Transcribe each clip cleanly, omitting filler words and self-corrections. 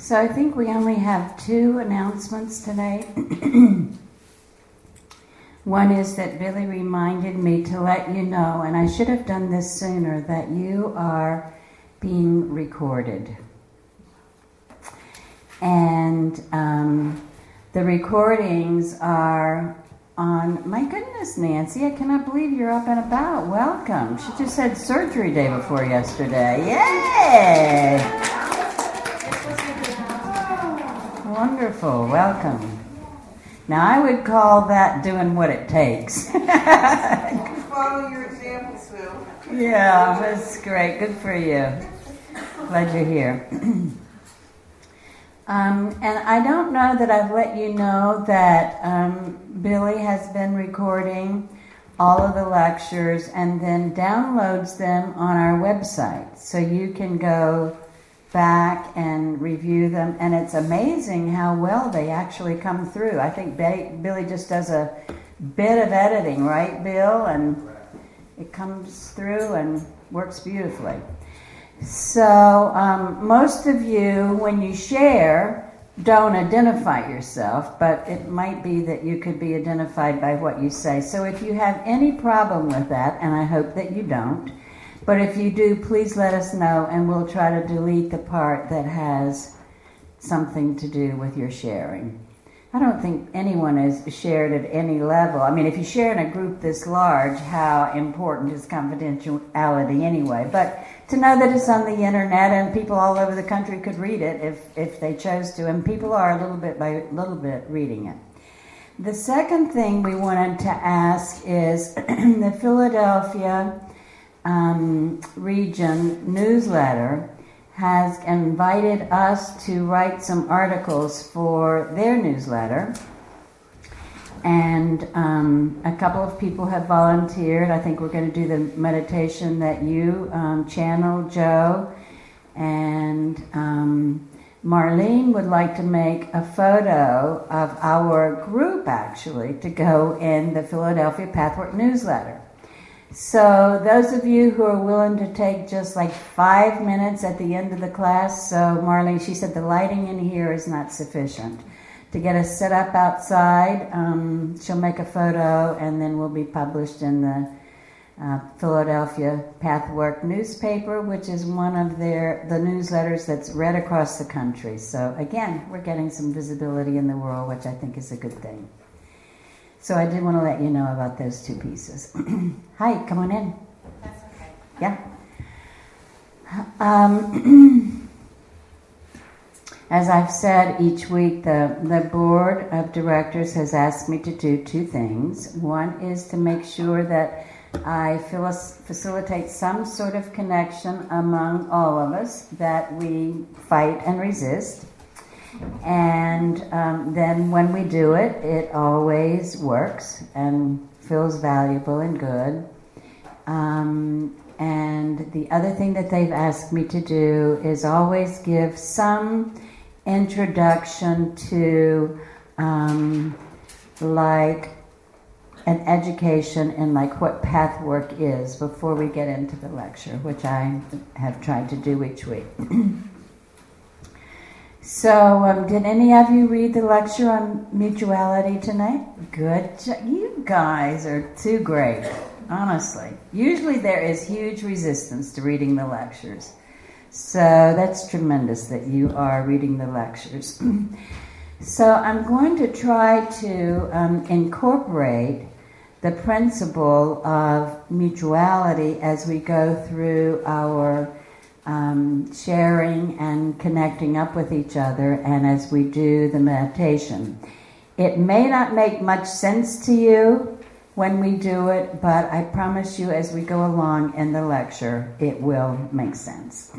So I think we only have 2 announcements today. One is that Billy reminded me to let you know, and I should have done this sooner, that you are being recorded. And the recordings are on, my goodness, Nancy, I cannot believe you're up and about. Welcome. She just had surgery day before yesterday. Yay! Wonderful. Welcome. Now, I would call that doing what it takes. Follow your example, Sue. Yeah, that's great. Good for you. Glad you're here. And I don't know that I've let you know that Billy has been recording all of the lectures and then downloads them on our website. So you can go back and review them. And it's amazing how well they actually come through. I think Billy just does a bit of editing, right, Bill? And it comes through and works beautifully. So most of you, when you share, don't identify yourself, but it might be that you could be identified by what you say. So if you have any problem with that, and I hope that you don't, but if you do, please let us know, and we'll try to delete the part that has something to do with your sharing. I don't think anyone has shared at any level. I mean, if you share in a group this large, how important is confidentiality anyway? But to know that it's on the internet and people all over the country could read it if they chose to, and people are little bit by little bit reading it. The second thing we wanted to ask is the Philadelphia region newsletter has invited us to write some articles for their newsletter. And a couple of people have volunteered. I think we're going to do the meditation that you channeled, Joe. And Marlene would like to make a photo of our group, actually, to go in the Philadelphia Pathwork newsletter. So those of you who are willing to take just like 5 minutes at the end of the class, so Marlene, she said the lighting in here is not sufficient. To get us set up outside, she'll make a photo and then will be published in the Philadelphia Pathwork newspaper, which is one of the newsletters that's read across the country. So again, we're getting some visibility in the world, which I think is a good thing. So I did want to let you know about those 2 pieces. Hi, come on in. That's okay. Yeah. As I've said, each week the board of directors has asked me to do 2 things. One is to make sure that I facilitate some sort of connection among all of us, that we fight and resist. And then when we do it, it always works and feels valuable and good. And the other thing that they've asked me to do is always give some introduction to like an education in like what pathwork is before we get into the lecture, which I have tried to do each week. So, did any of you read the lecture on mutuality tonight? Good. You guys are too great, honestly. Usually there is huge resistance to reading the lectures. So that's tremendous that you are reading the lectures. So I'm going to try to incorporate the principle of mutuality as we go through our sharing and connecting up with each other, and as we do the meditation. It may not make much sense to you when we do it, but I promise you as we go along in the lecture, it will make sense.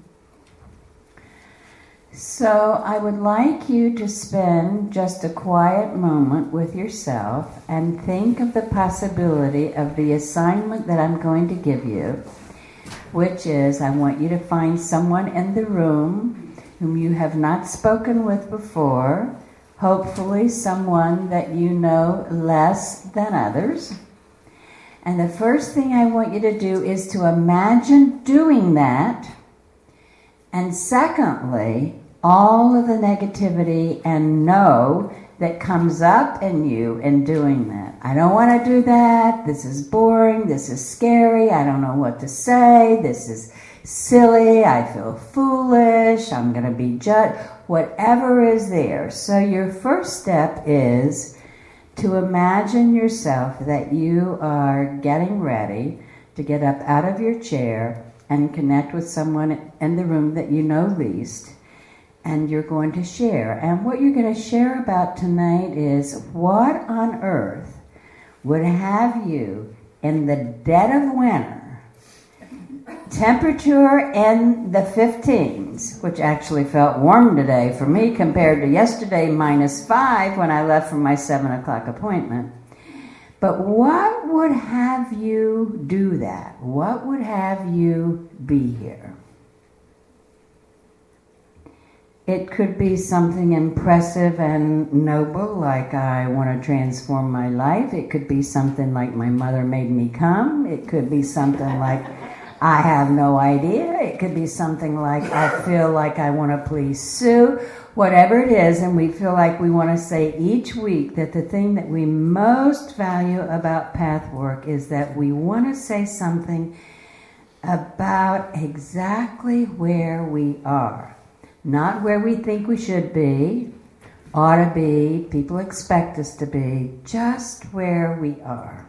So I would like you to spend just a quiet moment with yourself and think of the possibility of the assignment that I'm going to give you, which is I want you to find someone in the room whom you have not spoken with before, hopefully someone that you know less than others. And the first thing I want you to do is to imagine doing that. And secondly, all of the negativity and no that comes up in you in doing that. I don't want to do that. This is boring. This is scary. I don't know what to say. This is silly. I feel foolish. I'm going to be judged. Whatever is there. So your first step is to imagine yourself that you are getting ready to get up out of your chair and connect with someone in the room that you know least. And you're going to share. And what you're going to share about tonight is what on earth would have you in the dead of winter, temperature in the 15s, which actually felt warm today for me compared to yesterday -5 when I left for my 7 o'clock appointment. But what would have you do that? What would have you be here? It could be something impressive and noble, like I want to transform my life. It could be something like my mother made me come. It could be something like I have no idea. It could be something like I feel like I want to please Sue. Whatever it is, and we feel like we want to say each week that the thing that we most value about path work is that we want to say something about exactly where we are. Not where we think we should be, ought to be, people expect us to be, just where we are.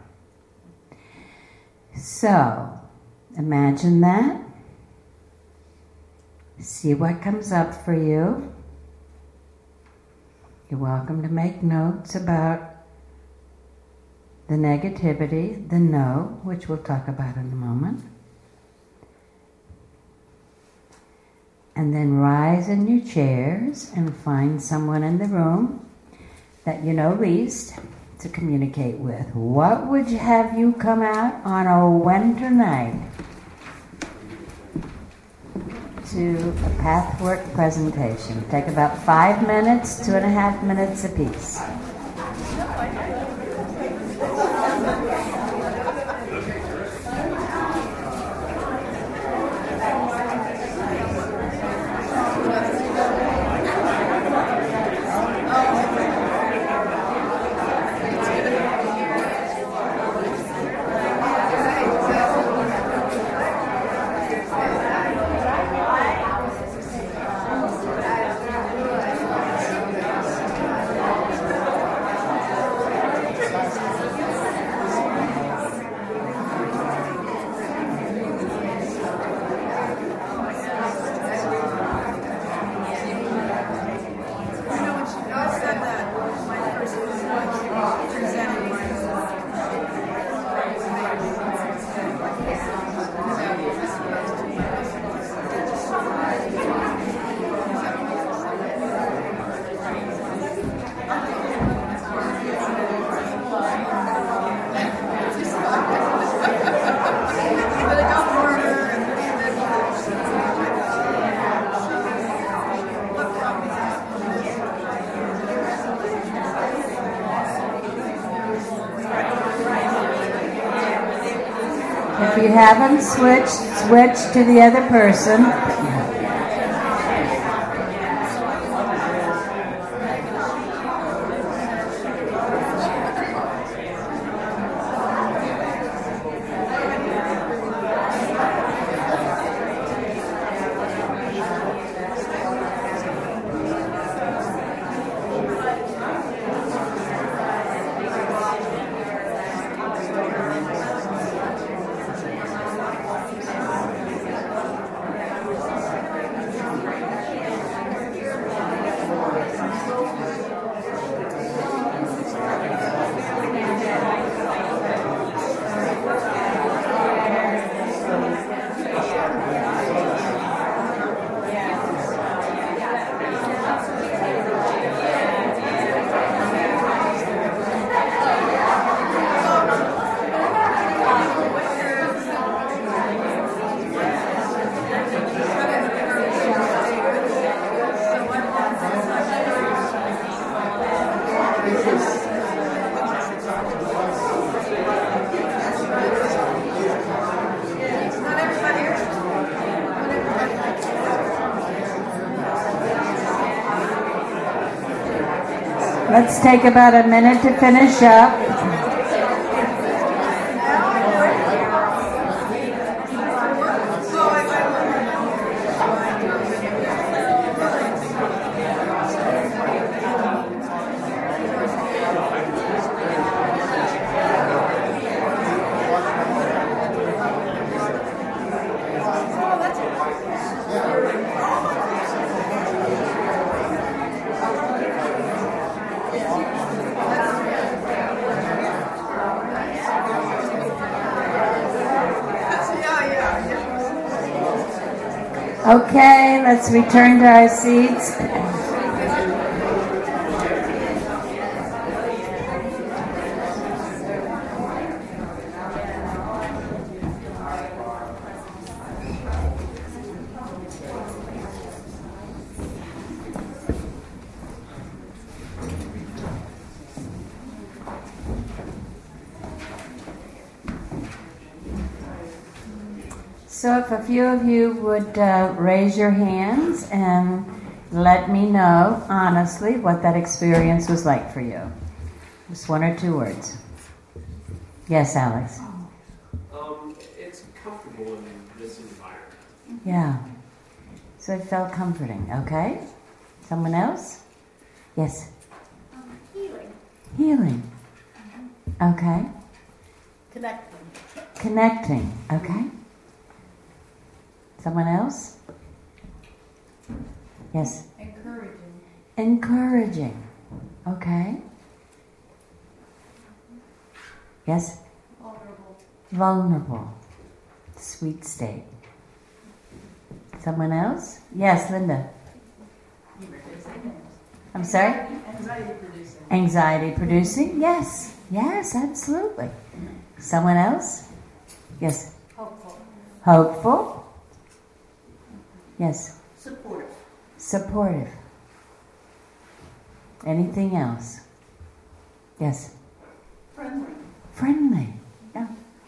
So, imagine that. See what comes up for you. You're welcome to make notes about the negativity, the no, which we'll talk about in a moment. And then rise in your chairs and find someone in the room that you know least to communicate with. What would have you come out on a winter night to a pathwork presentation? Take about 5 minutes, 2.5 minutes apiece. If you haven't switch to the other person. let's take about a minute to finish up. Okay, let's return to our seats. So if a few of you would raise your hands and let me know, honestly, what that experience was like for you. Just one or two words. Yes, Alex? It's comfortable in this environment. Yeah. So it felt comforting, okay? Someone else? Yes? Healing. Healing. Okay. Connecting. Connecting, okay? Someone else? Yes? Encouraging. Encouraging. Okay. Yes? Vulnerable. Vulnerable. Sweet state. Someone else? Yes, Linda. I'm sorry? Anxiety producing. Anxiety producing? Yes. Yes, absolutely. Someone else? Yes. Hopeful. Hopeful? Yes. Supportive. Supportive. Anything else? Yes. Friendly. Friendly. Yeah.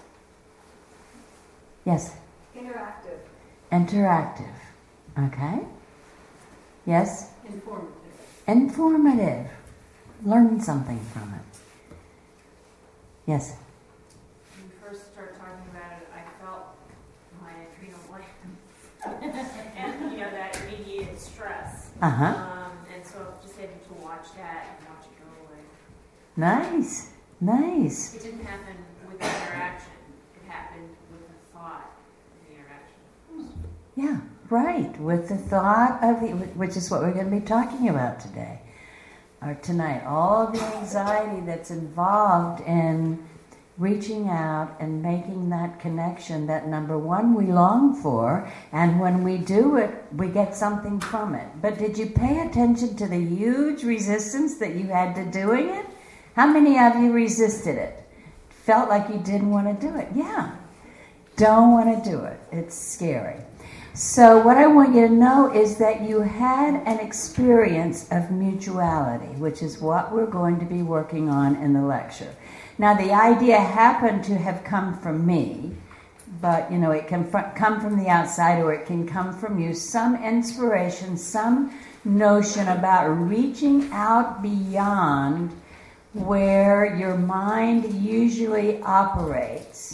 Yes. Interactive. Interactive. Okay. Yes. Informative. Informative. Learn something from it. Yes. When we first started talking about it, I felt my adrenal glands and that immediate stress. Uh-huh. And so I'm just able to watch that and watch it go away. Nice. Nice. It didn't happen with the interaction. It happened with the thought of the interaction. Yeah, right. With the thought of which is what we're going to be talking about today or tonight. All of the anxiety that's involved in reaching out and making that connection that, number one, we long for, and when we do it, we get something from it. But did you pay attention to the huge resistance that you had to doing it? How many of you resisted it? Felt like you didn't want to do it? Yeah. Don't want to do it. It's scary. So what I want you to know is that you had an experience of mutuality, which is what we're going to be working on in the lecture. Now, the idea happened to have come from me, but, it can come from the outside or it can come from you. Some inspiration, some notion about reaching out beyond where your mind usually operates.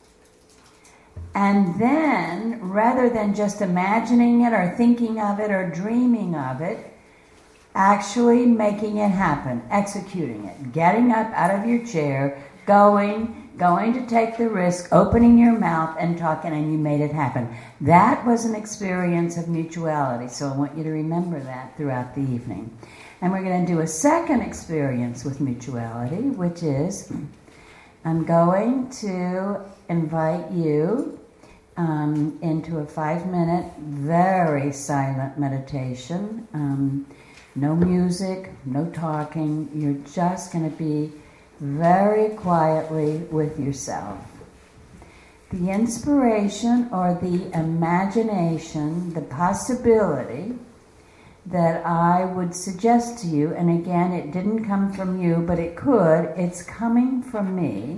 And then, rather than just imagining it or thinking of it or dreaming of it, actually making it happen, executing it, getting up out of your chair, going to take the risk, opening your mouth and talking, and you made it happen. That was an experience of mutuality, so I want you to remember that throughout the evening. And we're going to do a second experience with mutuality, which is, I'm going to invite you into a 5-minute, very silent meditation. No music, no talking. You're just going to be very quietly with yourself. The inspiration or the imagination, the possibility that I would suggest to you, and again, it didn't come from you, but it could, it's coming from me,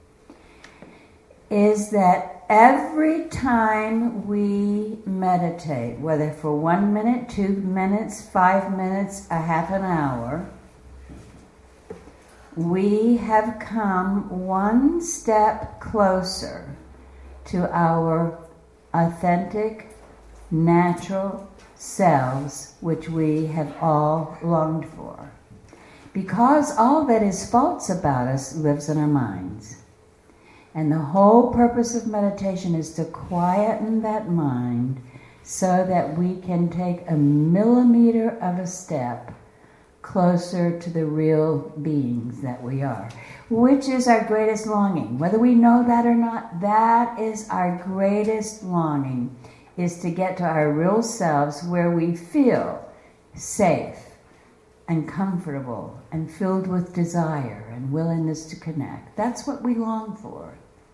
is that every time we meditate, whether for 1 minute, 2 minutes, 5 minutes, a half an hour, we have come one step closer to our authentic, natural selves, which we have all longed for. Because all that is false about us lives in our minds. And the whole purpose of meditation is to quieten that mind so that we can take a millimeter of a step closer to the real beings that we are, which is our greatest longing. Whether we know that or not, that is our greatest longing, is to get to our real selves where we feel safe and comfortable and filled with desire and willingness to connect. That's what we long for.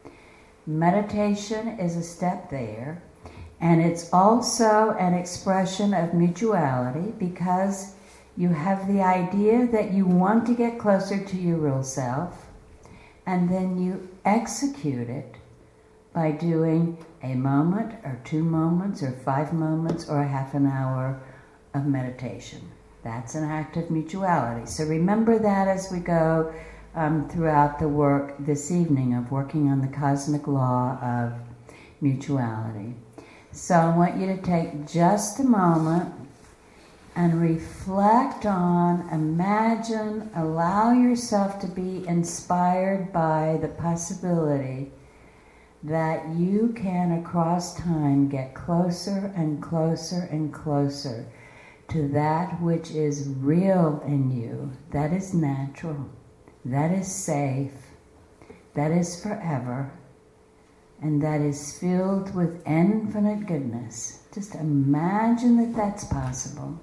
Meditation is a step there, and it's also an expression of mutuality, because you have the idea that you want to get closer to your real self, and then you execute it by doing a moment or 2 moments or 5 moments or a half an hour of meditation. That's an act of mutuality. So remember that as we go throughout the work this evening of working on the cosmic law of mutuality. So I want you to take just a moment and reflect on, imagine, allow yourself to be inspired by the possibility that you can, across time, get closer and closer and closer to that which is real in you, that is natural, that is safe, that is forever, and that is filled with infinite goodness. Just imagine that that's possible.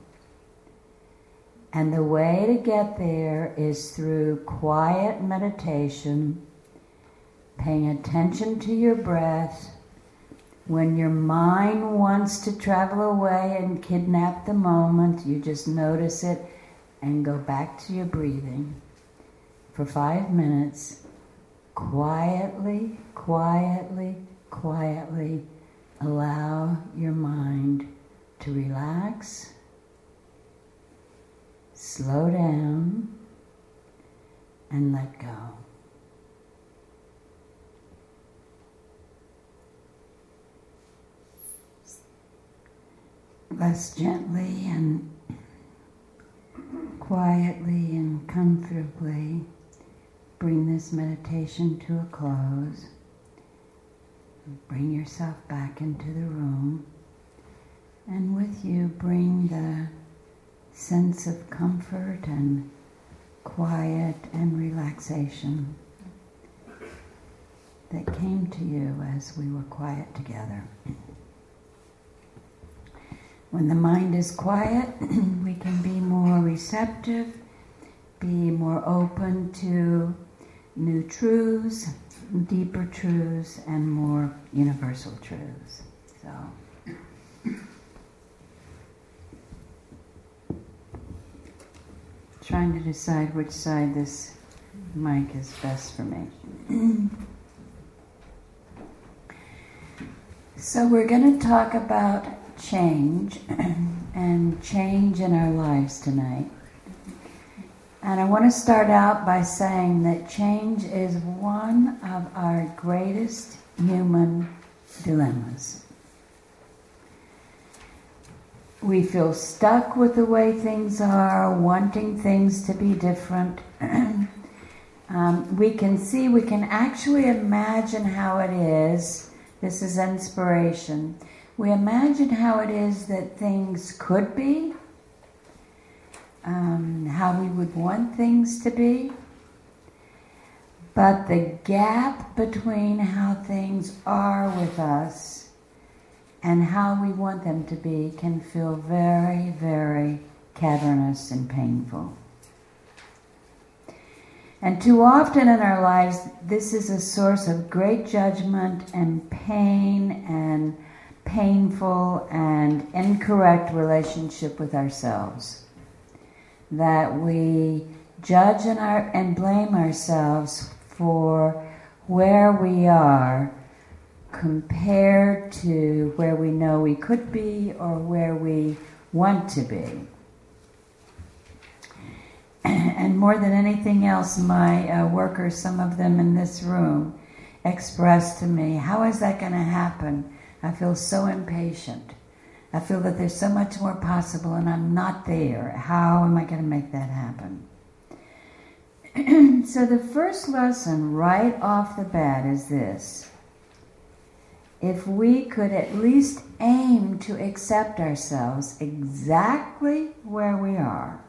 And the way to get there is through quiet meditation, paying attention to your breath. When your mind wants to travel away and kidnap the moment, you just notice it and go back to your breathing for 5 minutes. Quietly, quietly, quietly allow your mind to relax, slow down, and let go. Less gently and quietly and comfortably bring this meditation to a close. Bring yourself back into the room, and with you bring the sense of comfort and quiet and relaxation that came to you as we were quiet together. When the mind is quiet, we can be more receptive, be more open to new truths, deeper truths, and more universal truths. So, trying to decide which side this mic is best for me. So we're going to talk about change and change in our lives tonight. And I want to start out by saying that change is one of our greatest human dilemmas. We feel stuck with the way things are, wanting things to be different. We can actually imagine how it is. This is inspiration. We imagine how it is that things could be, how we would want things to be. But the gap between how things are with us and how we want them to be can feel very, very cavernous and painful. And too often in our lives, this is a source of great judgment and pain and painful and incorrect relationship with ourselves. That we judge and blame ourselves for where we are compared to where we know we could be or where we want to be. And more than anything else, my workers, some of them in this room, expressed to me, how is that going to happen? I feel so impatient. I feel that there's so much more possible and I'm not there. How am I going to make that happen? So the first lesson right off the bat is this. If we could at least aim to accept ourselves exactly where we are,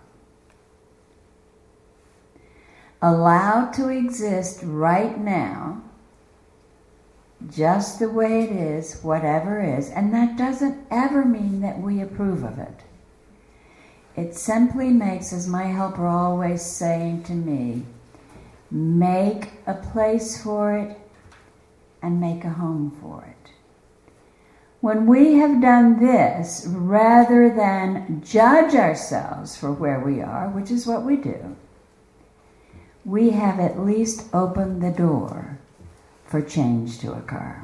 allowed to exist right now, just the way it is, whatever is, and that doesn't ever mean that we approve of it. It simply makes, as my helper always saying to me, make a place for it and make a home for it. When we have done this, rather than judge ourselves for where we are, which is what we do, we have at least opened the door for change to occur.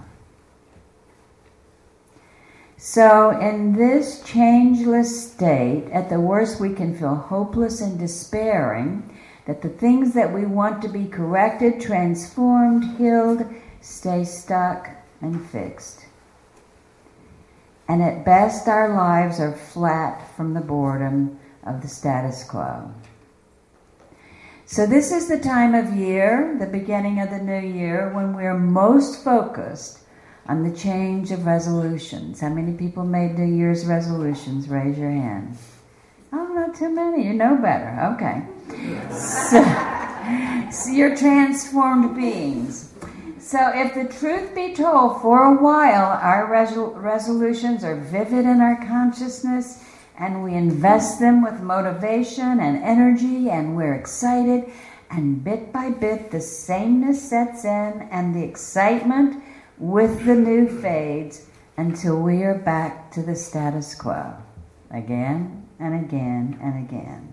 So in this changeless state, at the worst we can feel hopeless and despairing that the things that we want to be corrected, transformed, healed, stay stuck and fixed. And at best our lives are flat from the boredom of the status quo. So this is the time of year, the beginning of the new year, when we're most focused on the change of resolutions. How many people made New Year's resolutions? Raise your hand. Oh, not too many. You know better. Okay. So you're transformed beings. So if the truth be told, for a while, our resolutions are vivid in our consciousness, and we invest them with motivation and energy, and we're excited, and bit by bit the sameness sets in, and the excitement with the new fades, until we are back to the status quo, again and again and again.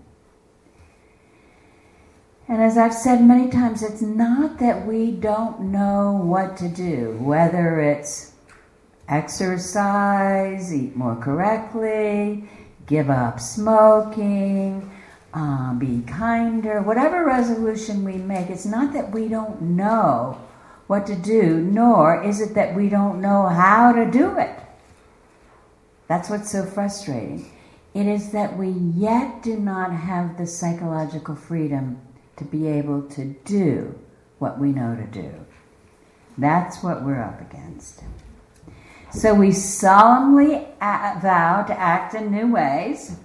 And as I've said many times, it's not that we don't know what to do, whether it's exercise, eat more correctly, give up smoking, be kinder, whatever resolution we make, it's not that we don't know what to do, nor is it that we don't know how to do it. That's what's so frustrating. It is that we yet do not have the psychological freedom to be able to do what we know to do. That's what we're up against. So we solemnly vow to act in new ways,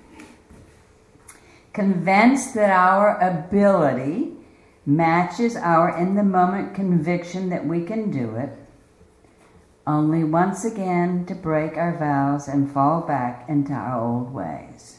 convinced that our ability matches our in-the-moment conviction that we can do it, only once again to break our vows and fall back into our old ways.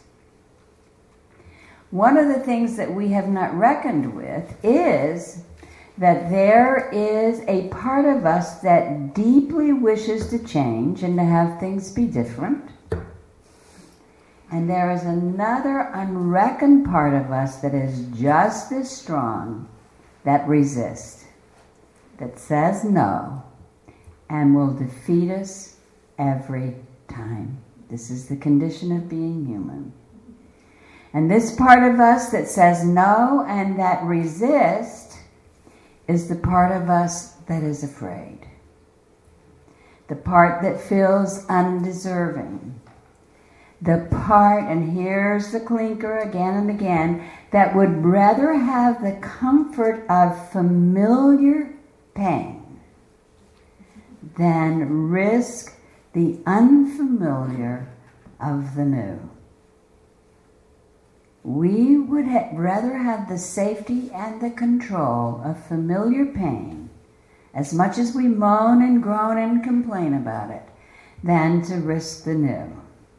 One of the things that we have not reckoned with is that there is a part of us that deeply wishes to change and to have things be different. And there is another unreckoned part of us that is just as strong, that resists, that says no, and will defeat us every time. This is the condition of being human. And this part of us that says no and that resists is the part of us that is afraid. The part that feels undeserving. The part, and here's the clinker again and again, that would rather have the comfort of familiar pain than risk the unfamiliar of the new. We would rather have the safety and the control of familiar pain, as much as we moan and groan and complain about it, than to risk the new.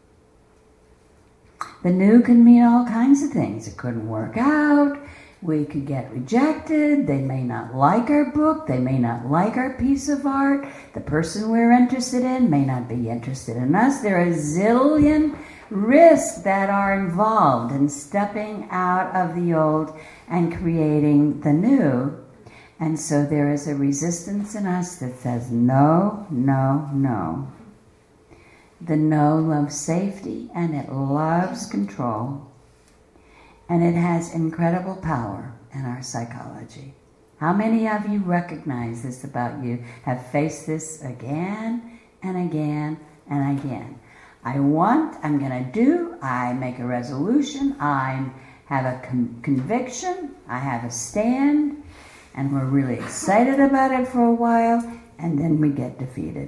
The new can mean all kinds of things. It couldn't work out. We could get rejected. They may not like our book. They may not like our piece of art. The person we're interested in may not be interested in us. There are a zillion risks that are involved in stepping out of the old and creating the new. And so there is a resistance in us that says no, no, no. The no loves safety and it loves control. And it has incredible power in our psychology. How many of you recognize this about you, have faced this again and again and again? I make a resolution, I have a conviction, I have a stand, and we're really excited about it for a while, and then we get defeated.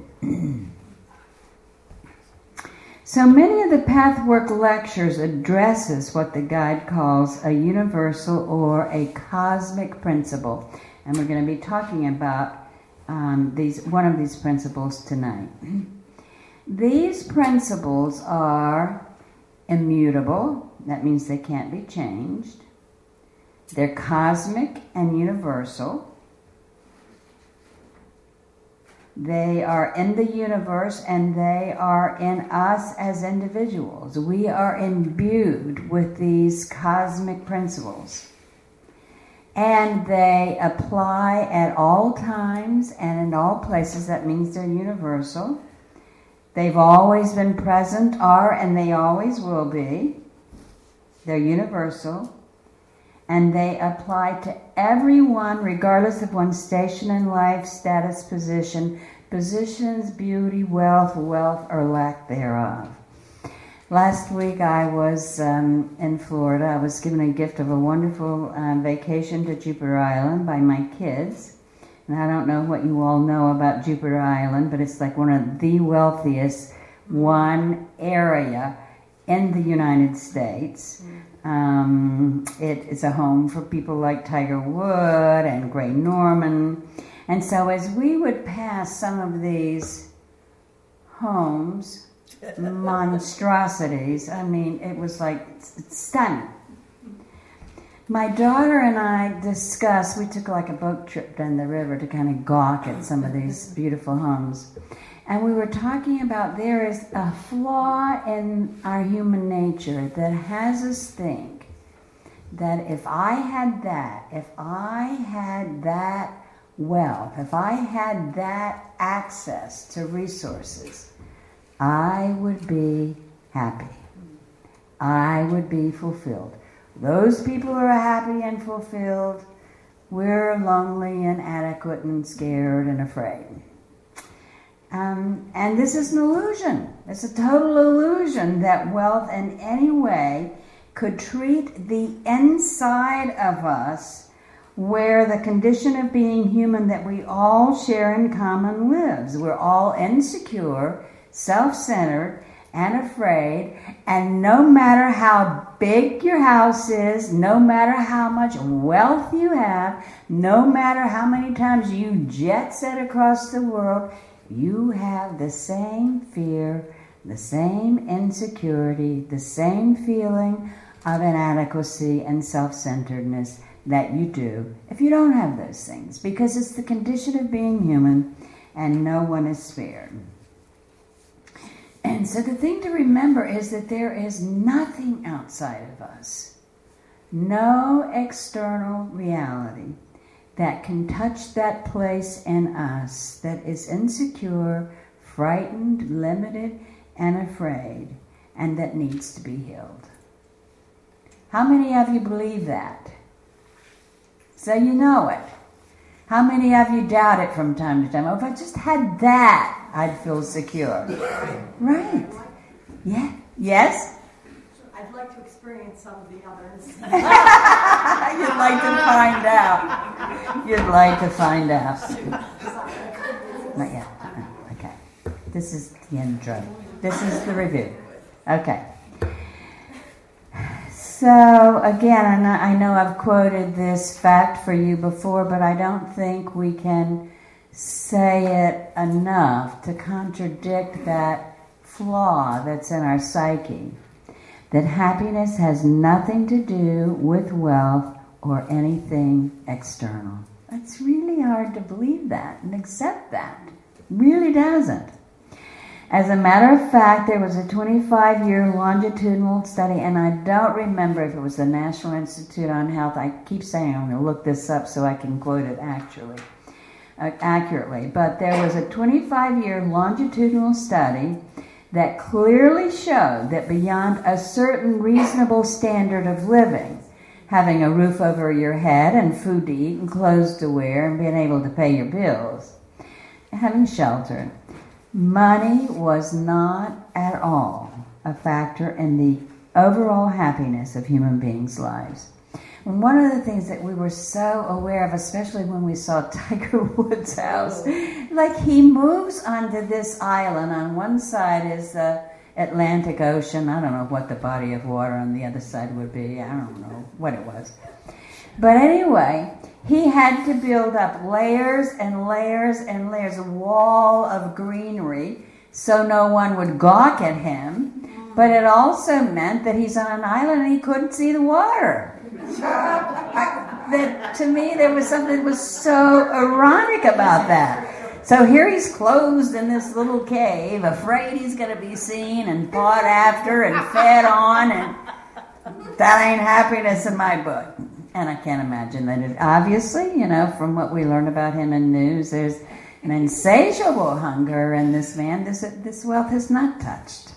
So many of the Pathwork lectures addresses what the guide calls a universal or a cosmic principle. And we're going to be talking about one of these principles tonight. These principles are immutable. That means they can't be changed. They're cosmic and universal. They are in the universe and they are in us as individuals. We are imbued with these cosmic principles. And they apply at all times and in all places. That means they're universal. They've always been present, are, and they always will be. They're universal. And they apply to everyone, regardless of one's station in life, status, positions, beauty, wealth, or lack thereof. Last week I was in Florida. I was given a gift of a wonderful vacation to Jupiter Island by my kids. And I don't know what you all know about Jupiter Island, but it's like one of the wealthiest area in the United States. It is a home for people like Tiger Wood and Gray Norman. And so as we would pass some of these homes, monstrosities, I mean, it was like stunning. My daughter and I discussed, we took like a boat trip down the river to kind of gawk at some of these beautiful homes. And we were talking about there is a flaw in our human nature that has us think that if I had that wealth, if I had that access to resources, I would be happy. I would be fulfilled. Those people who are happy and fulfilled, we're lonely, inadequate, and scared and afraid. And this is an illusion. It's a total illusion that wealth in any way could treat the inside of us where the condition of being human that we all share in common lives. We're all insecure, self-centered, and afraid, and no matter how big your house is, no matter how much wealth you have, no matter how many times you jet set across the world, you have the same fear, the same insecurity, the same feeling of inadequacy and self-centeredness that you do if you don't have those things, because it's the condition of being human and no one is spared. And so the thing to remember is that there is nothing outside of us, no external reality that can touch that place in us that is insecure, frightened, limited, and afraid, and that needs to be healed. How many of you believe that? So you know it. How many of you doubt it from time to time? Oh, if I just had that, I'd feel secure. Right. Yeah. Yes? I'd like to experience some of the others. You'd like to find out. You'd like to find out. Not yet. Okay. This is the intro. This is the review. Okay. So, again, I know I've quoted this fact for you before, but I don't think we can say it enough to contradict that flaw that's in our psyche. That happiness has nothing to do with wealth or anything external. It's really hard to believe that and accept that. It really doesn't. As a matter of fact, there was a 25-year longitudinal study, and I don't remember if it was the National Institute on Health. I keep saying I'm going to look this up so I can quote it accurately. But there was a 25-year longitudinal study that clearly showed that beyond a certain reasonable standard of living, having a roof over your head and food to eat and clothes to wear and being able to pay your bills, having shelter. Money was not at all a factor in the overall happiness of human beings' lives. And one of the things that we were so aware of, especially when we saw Tiger Woods' house, like he moves onto this island. On one side is the Atlantic Ocean. I don't know what the body of water on the other side would be. I don't know what it was. But anyway, he had to build up layers and layers and layers, a wall of greenery, so no one would gawk at him. But it also meant that he's on an island and he couldn't see the water. That, to me, there was something that was so ironic about that. So here he's closed in this little cave, afraid he's going to be seen and fought after and fed on, and that ain't happiness in my book. And I can't imagine that it, obviously, from what we learn about him in news, there's an insatiable hunger in this man. This wealth is not touched.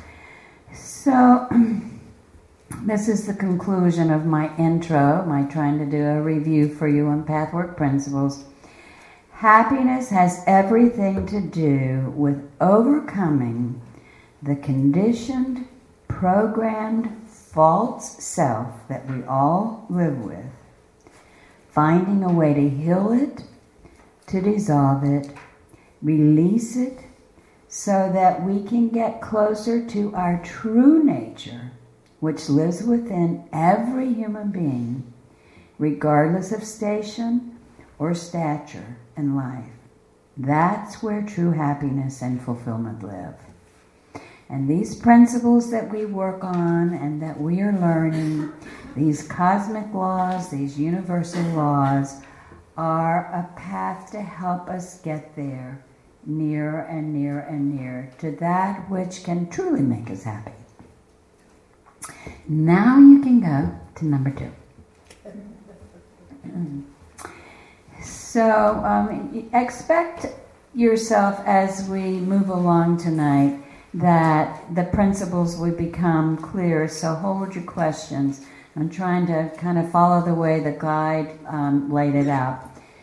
So this is the conclusion of my intro, my trying to do a review for you on Pathwork Principles. Happiness has everything to do with overcoming the conditioned, programmed, false self that we all live with, finding a way to heal it, to dissolve it, release it, so that we can get closer to our true nature, which lives within every human being, regardless of station or stature in life. That's where true happiness and fulfillment live. And these principles that we work on and that we are learning, these cosmic laws, these universal laws, are a path to help us get there, nearer and nearer and nearer to that which can truly make us happy. Now you can go to number 2. So expect yourself as we move along tonight that the principles will become clear, so hold your questions. I'm trying to kind of follow the way the guide laid it out.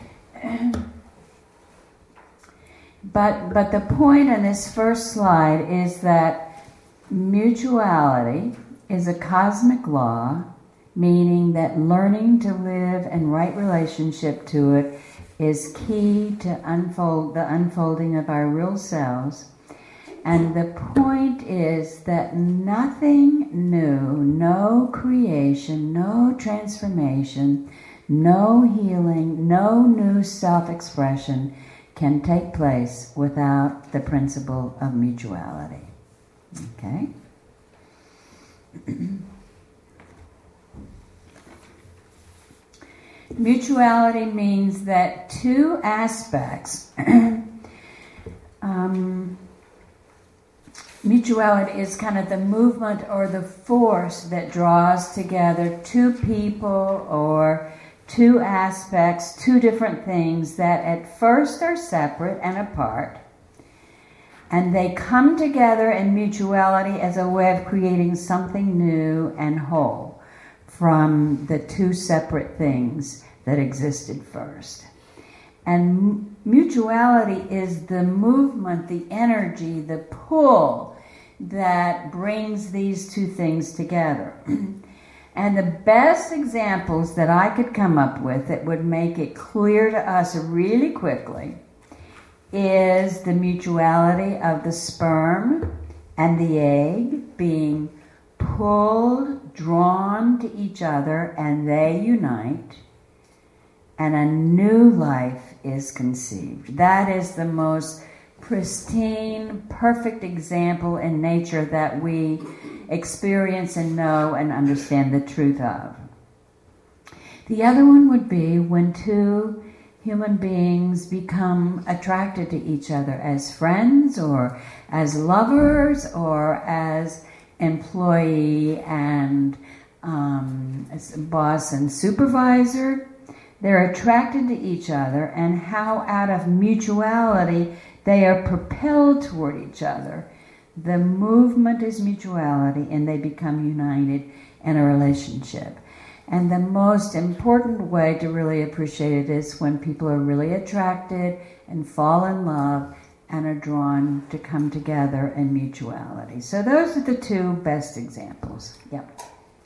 But the point in this first slide is that mutuality is a cosmic law, meaning that learning to live in right relationship to it is key to the unfolding of our real selves. And the point is that nothing new, no creation, no transformation, no healing, no new self-expression can take place without the principle of mutuality. Okay? Mutuality means that two aspects. Mutuality is kind of the movement or the force that draws together two people or two aspects, two different things that at first are separate and apart, and they come together in mutuality as a way of creating something new and whole from the two separate things that existed first. And mutuality is the movement, the energy, the pull that brings these two things together. And the best examples that I could come up with that would make it clear to us really quickly is the mutuality of the sperm and the egg being pulled, drawn to each other, and they unite, and a new life is conceived. That is the most pristine, perfect example in nature that we experience and know and understand the truth of. The other one would be when two human beings become attracted to each other as friends or as lovers or as employee and as boss and supervisor. They're attracted to each other, and how out of mutuality they are propelled toward each other. The movement is mutuality, and they become united in a relationship. And the most important way to really appreciate it is when people are really attracted and fall in love and are drawn to come together in mutuality. So those are the two best examples. Yep.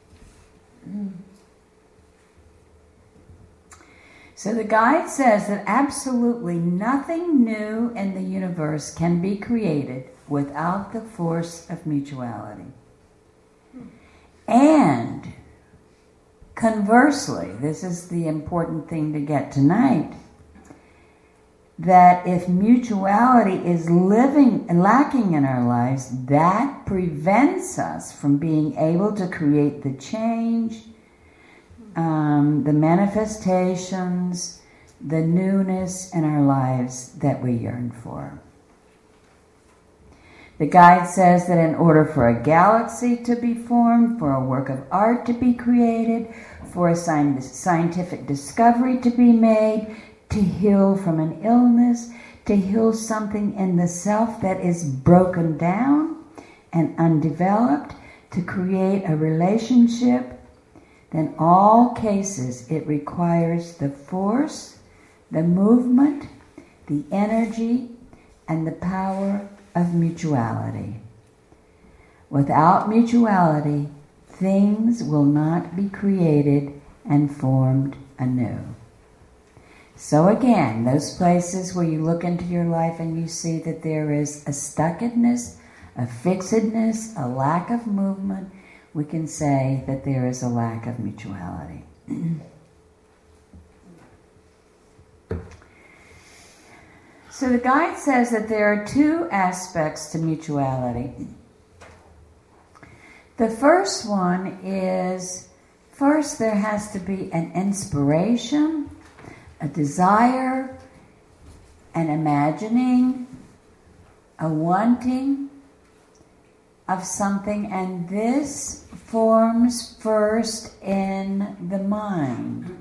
So the guide says that absolutely nothing new in the universe can be created without the force of mutuality. And conversely, this is the important thing to get tonight, that if mutuality is lacking in our lives, that prevents us from being able to create the change, the manifestations, the newness in our lives that we yearn for. The guide says that in order for a galaxy to be formed, for a work of art to be created, for a scientific discovery to be made, to heal from an illness, to heal something in the self that is broken down and undeveloped, to create a relationship, then all cases it requires the force, the movement, the energy, and the power of mutuality. Without mutuality, things will not be created and formed anew. So again, those places where you look into your life and you see that there is a stuckedness, a fixedness, a lack of movement, we can say that there is a lack of mutuality. So the guide says that there are two aspects to mutuality. The first one is, first there has to be an inspiration, a desire, an imagining, a wanting of something, and this forms first in the mind.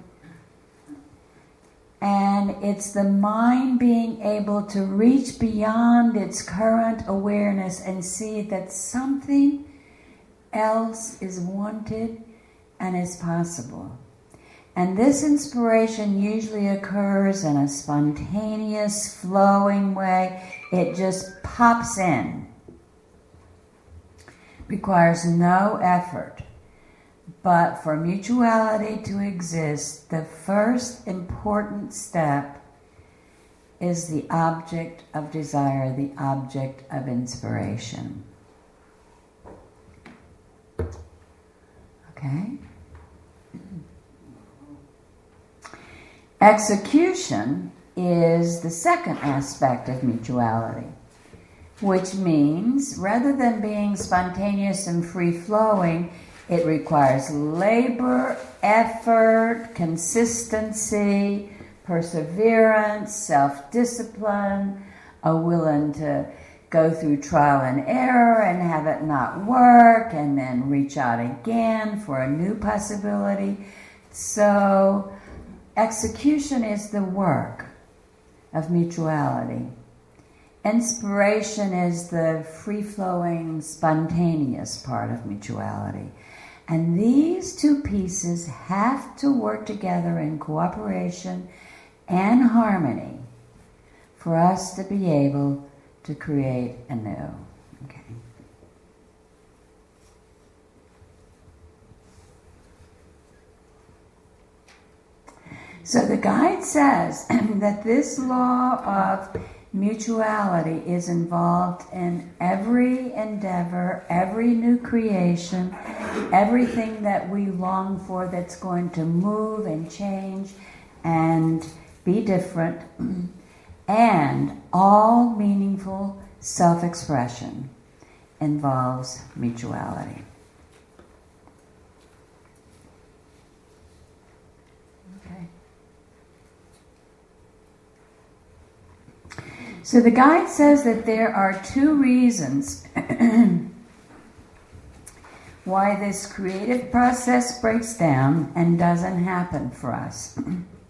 And it's the mind being able to reach beyond its current awareness and see that something else is wanted and is possible. And this inspiration usually occurs in a spontaneous, flowing way. It just pops in. Requires no effort. But for mutuality to exist, the first important step is the object of desire, the object of inspiration. Okay? Execution is the second aspect of mutuality, which means rather than being spontaneous and free-flowing, it requires labor, effort, consistency, perseverance, self-discipline, a willing to go through trial and error and have it not work, and then reach out again for a new possibility. So execution is the work of mutuality. Inspiration is the free-flowing, spontaneous part of mutuality. And these two pieces have to work together in cooperation and harmony for us to be able to create anew. Okay. So the guide says that this law of mutuality is involved in every endeavor, every new creation, everything that we long for that's going to move and change and be different, and all meaningful self-expression involves mutuality. So the guide says that there are two reasons why this creative process breaks down and doesn't happen for us.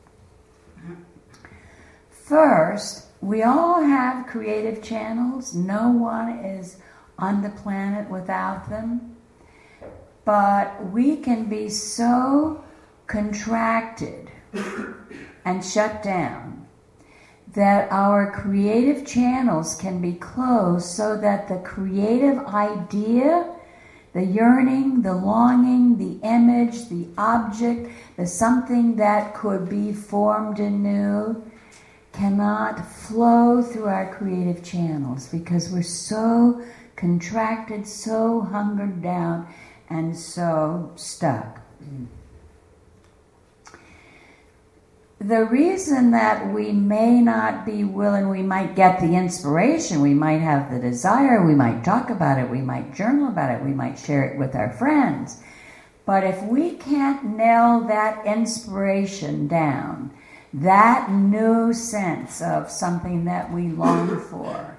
First, we all have creative channels. No one is on the planet without them. But we can be so contracted and shut down, that our creative channels can be closed so that the creative idea, the yearning, the longing, the image, the object, the something that could be formed anew, cannot flow through our creative channels because we're so contracted, so hungered down, and so stuck. The reason that we may not be willing, we might get the inspiration, we might have the desire, we might talk about it, we might journal about it, we might share it with our friends. But if we can't nail that inspiration down, that new sense of something that we long for,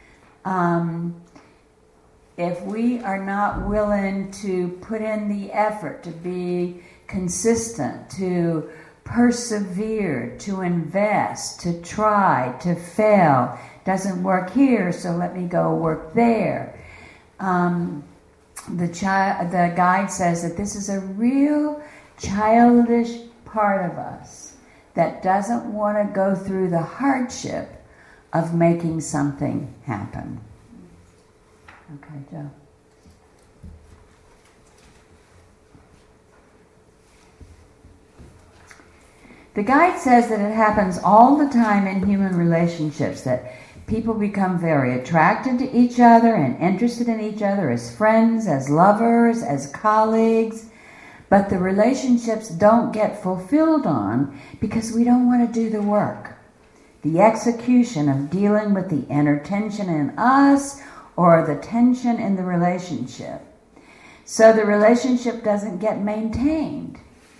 if we are not willing to put in the effort to be consistent, to persevere, to invest, to try, to fail, doesn't work here, so let me go work there. The guide says that this is a real childish part of us that doesn't want to go through the hardship of making something happen. Okay, Joe. The guide says that it happens all the time in human relationships, that people become very attracted to each other and interested in each other as friends, as lovers, as colleagues, but the relationships don't get fulfilled on because we don't want to do the work. The execution of dealing with the inner tension in us or the tension in the relationship. So the relationship doesn't get maintained.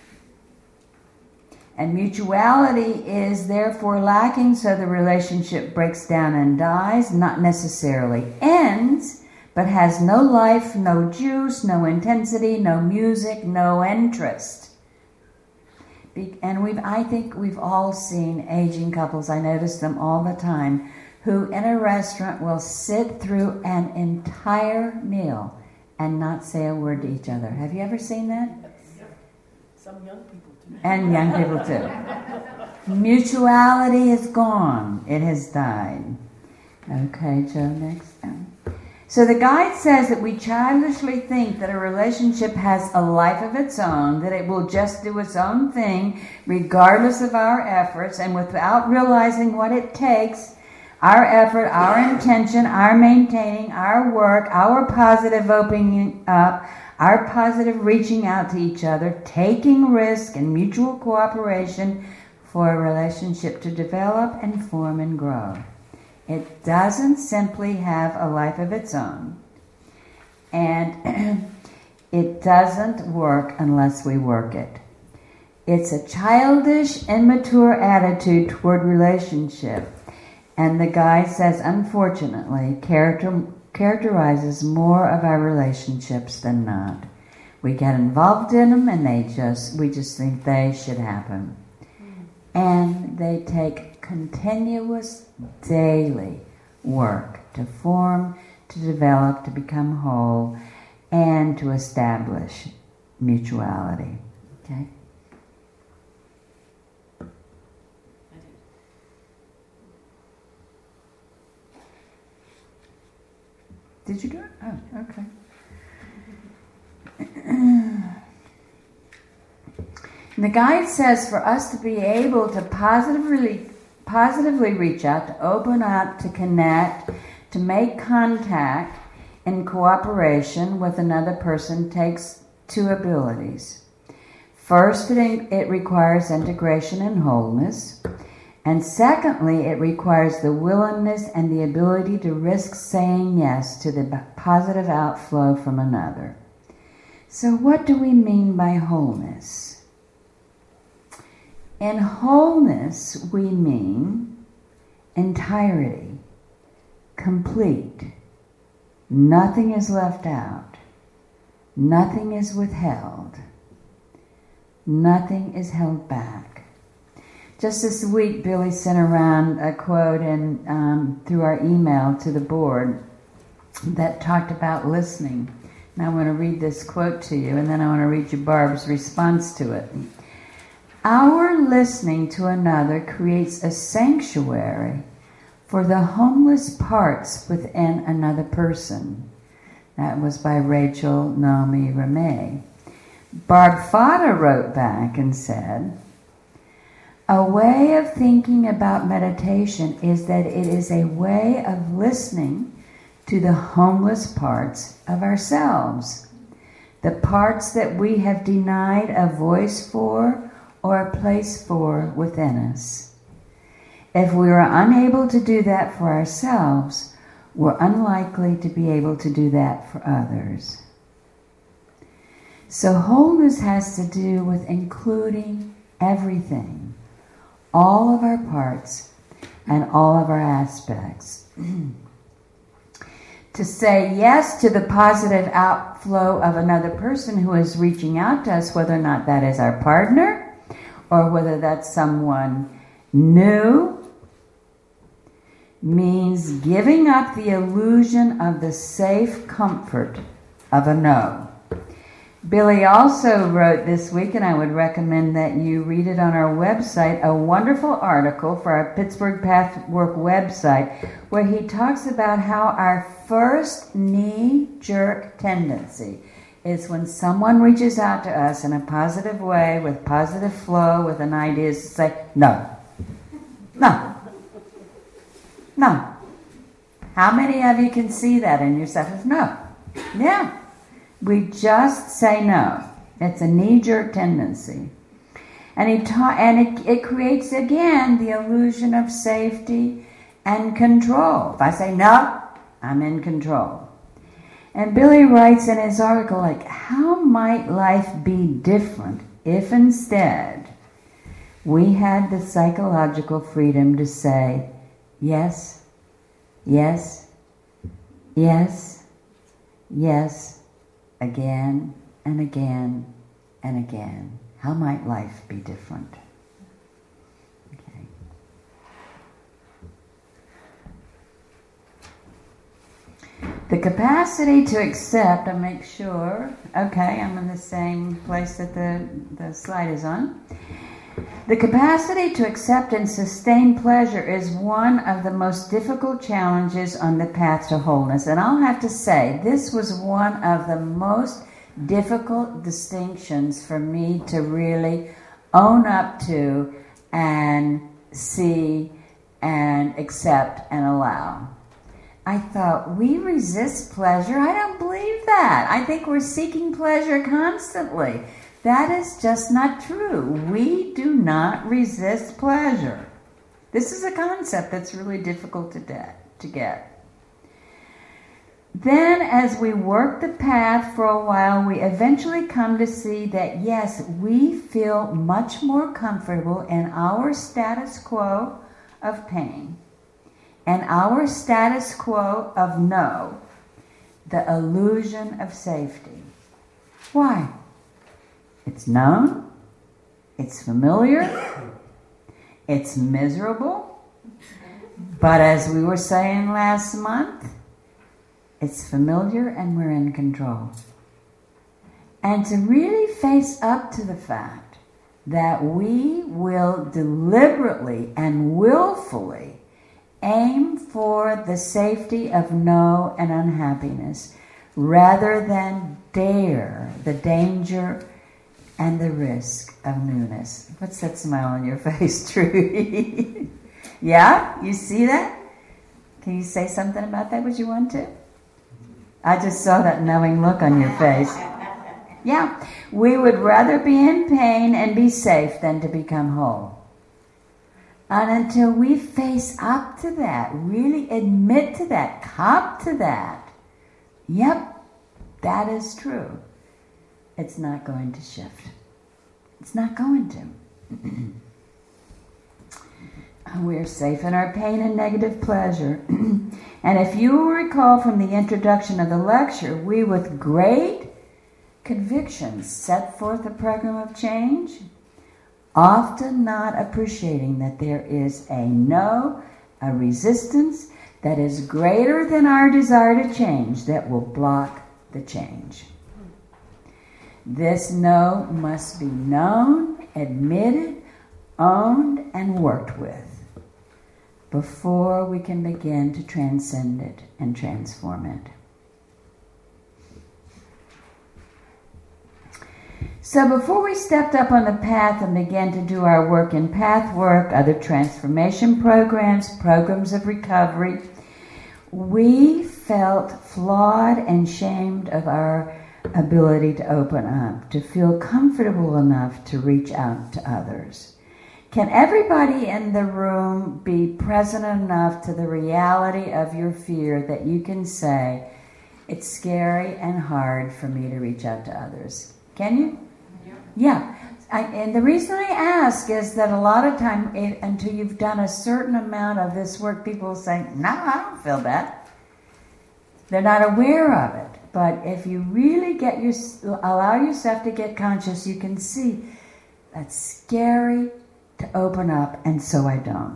And mutuality is therefore lacking, so the relationship breaks down and dies, not necessarily ends, but has no life, no juice, no intensity, no music, no interest. And I think we've all seen aging couples, I notice them all the time, who in a restaurant will sit through an entire meal and not say a word to each other. Have you ever seen that? Some young people too. And young people too. Mutuality is gone. It has died. Okay, Joe, next. So the guide says that we childishly think that a relationship has a life of its own, that it will just do its own thing regardless of our efforts, and without realizing what it takes, our effort, our intention, our maintaining, our work, our positive opening up, our positive reaching out to each other, taking risk and mutual cooperation for a relationship to develop and form and grow. It doesn't simply have a life of its own. And it doesn't work unless we work it. It's a childish, immature attitude toward relationship. And the guy says, unfortunately, characterizes more of our relationships than not. We get involved in them and we just think they should happen. And they take continuous daily work to form, to develop, to become whole, and to establish mutuality. Okay? Did you do it? Oh, okay. The guide says for us to be able to positively reach out, to open up, to connect, to make contact in cooperation with another person takes two abilities. First, it requires integration and wholeness. And secondly, it requires the willingness and the ability to risk saying yes to the positive outflow from another. So what do we mean by wholeness? In wholeness, we mean entirety, complete. Nothing is left out. Nothing is withheld. Nothing is held back. Just this week, Billy sent around a quote through our email to the board that talked about listening. And I want to read this quote to you, and then I want to read you Barb's response to it. Our listening to another creates a sanctuary for the homeless parts within another person. That was by Rachel Naomi Ramey. Barb Fata wrote back and said, a way of thinking about meditation is that it is a way of listening to the homeless parts of ourselves, the parts that we have denied a voice for or a place for within us. If we are unable to do that for ourselves, we're unlikely to be able to do that for others. So wholeness has to do with including everything, all of our parts and all of our aspects. To say yes to the positive outflow of another person who is reaching out to us, whether or not that is our partner or whether that's someone new, means giving up the illusion of the safe comfort of a no. Billy also wrote this week, and I would recommend that you read it on our website, a wonderful article for our Pittsburgh Pathwork website, where he talks about how our first knee-jerk tendency is when someone reaches out to us in a positive way, with positive flow, with an idea, is to say, no. No. No. How many of you can see that in yourself? No. Yeah. We just say no. It's a knee-jerk tendency. And it creates, again, the illusion of safety and control. If I say no, I'm in control. And Billy writes in his article, like, how might life be different if instead we had the psychological freedom to say yes, yes, yes, yes, again and again and again. How might life be different? Okay. The capacity to accept and make sure, okay, I'm in the same place that the slide is on. The capacity to accept and sustain pleasure is one of the most difficult challenges on the path to wholeness. And I'll have to say, this was one of the most difficult distinctions for me to really own up to and see and accept and allow. I thought, we resist pleasure? I don't believe that. I think we're seeking pleasure constantly. That is just not true. We do not resist pleasure. This is a concept that's really difficult to get. Then, as we work the path for a while, we eventually come to see that, yes, we feel much more comfortable in our status quo of pain and our status quo of no, the illusion of safety. Why? It's known, it's familiar, it's miserable, but as we were saying last month, it's familiar and we're in control. And to really face up to the fact that we will deliberately and willfully aim for the safety of no and unhappiness rather than dare the danger and the risk of newness. What's that smile on your face, Trudy? Yeah? You see that? Can you say something about that? Would you want to? I just saw that knowing look on your face. Yeah. We would rather be in pain and be safe than to become whole. And until we face up to that, really admit to that, cop to that, yep, that is true, it's not going to shift. It's not going to. We're safe in our pain and negative pleasure. And if you will recall from the introduction of the lecture, we with great conviction set forth a program of change, often not appreciating that there is a no, a resistance that is greater than our desire to change that will block the change. This no must be known admitted, owned, and worked with before we can begin to transcend it and transform it. So before we stepped up on the path and began to do our work in path work, other transformation programs, programs of recovery, we felt flawed and shamed of our ability to open up, to feel comfortable enough to reach out to others. Can everybody in the room be present enough to the reality of your fear that you can say, it's scary and hard for me to reach out to others? Can you? Yeah. And the reason I ask is that a lot of time, until you've done a certain amount of this work, people will say, no, I don't feel that. They're not aware of it. But if you really allow yourself to get conscious, you can see that's scary to open up, and so I don't.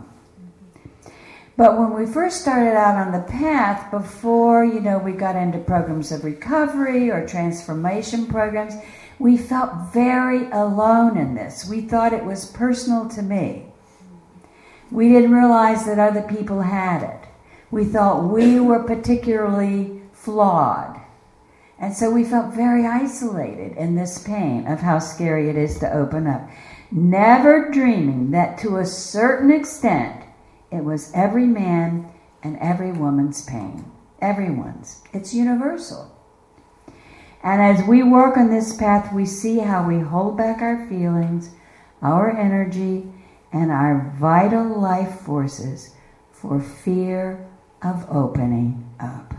But when we first started out on the path, before we got into programs of recovery or transformation programs, we felt very alone in this. We thought it was personal to me. We didn't realize that other people had it. We thought we were particularly flawed. And so we felt very isolated in this pain of how scary it is to open up. Never dreaming that to a certain extent it was every man and every woman's pain. Everyone's. It's universal. And as we work on this path, we see how we hold back our feelings, our energy, and our vital life forces for fear of opening up.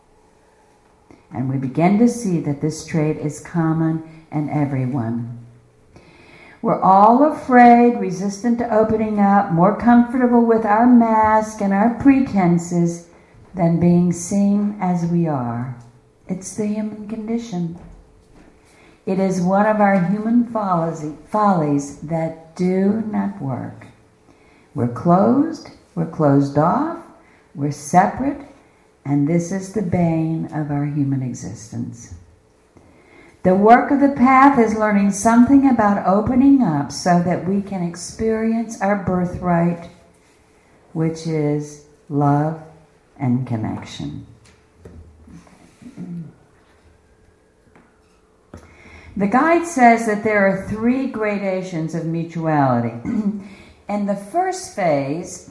And we begin to see that this trait is common in everyone. We're all afraid, resistant to opening up, more comfortable with our mask and our pretenses than being seen as we are. It's the human condition. It is one of our human follies that do not work. We're closed off, we're separate, and this is the bane of our human existence. The work of the path is learning something about opening up so that we can experience our birthright, which is love and connection. The guide says that there are 3 gradations of mutuality. In the first phase,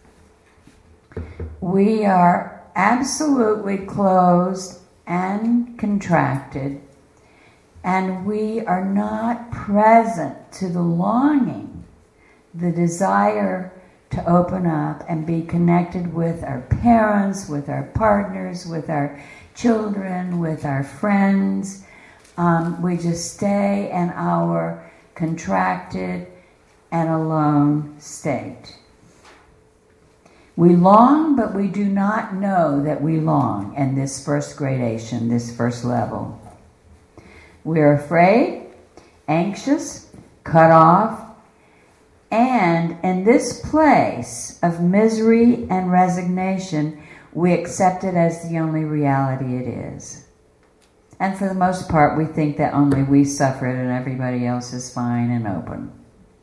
we are absolutely closed and contracted, and we are not present to the longing, the desire to open up and be connected with our parents, with our partners, with our children, with our friends. We just stay in our contracted and alone state. We long, but we do not know that we long in this first gradation, this first level. We're afraid, anxious, cut off, and in this place of misery and resignation, we accept it as the only reality it is. And for the most part, we think that only we suffer it and everybody else is fine and open.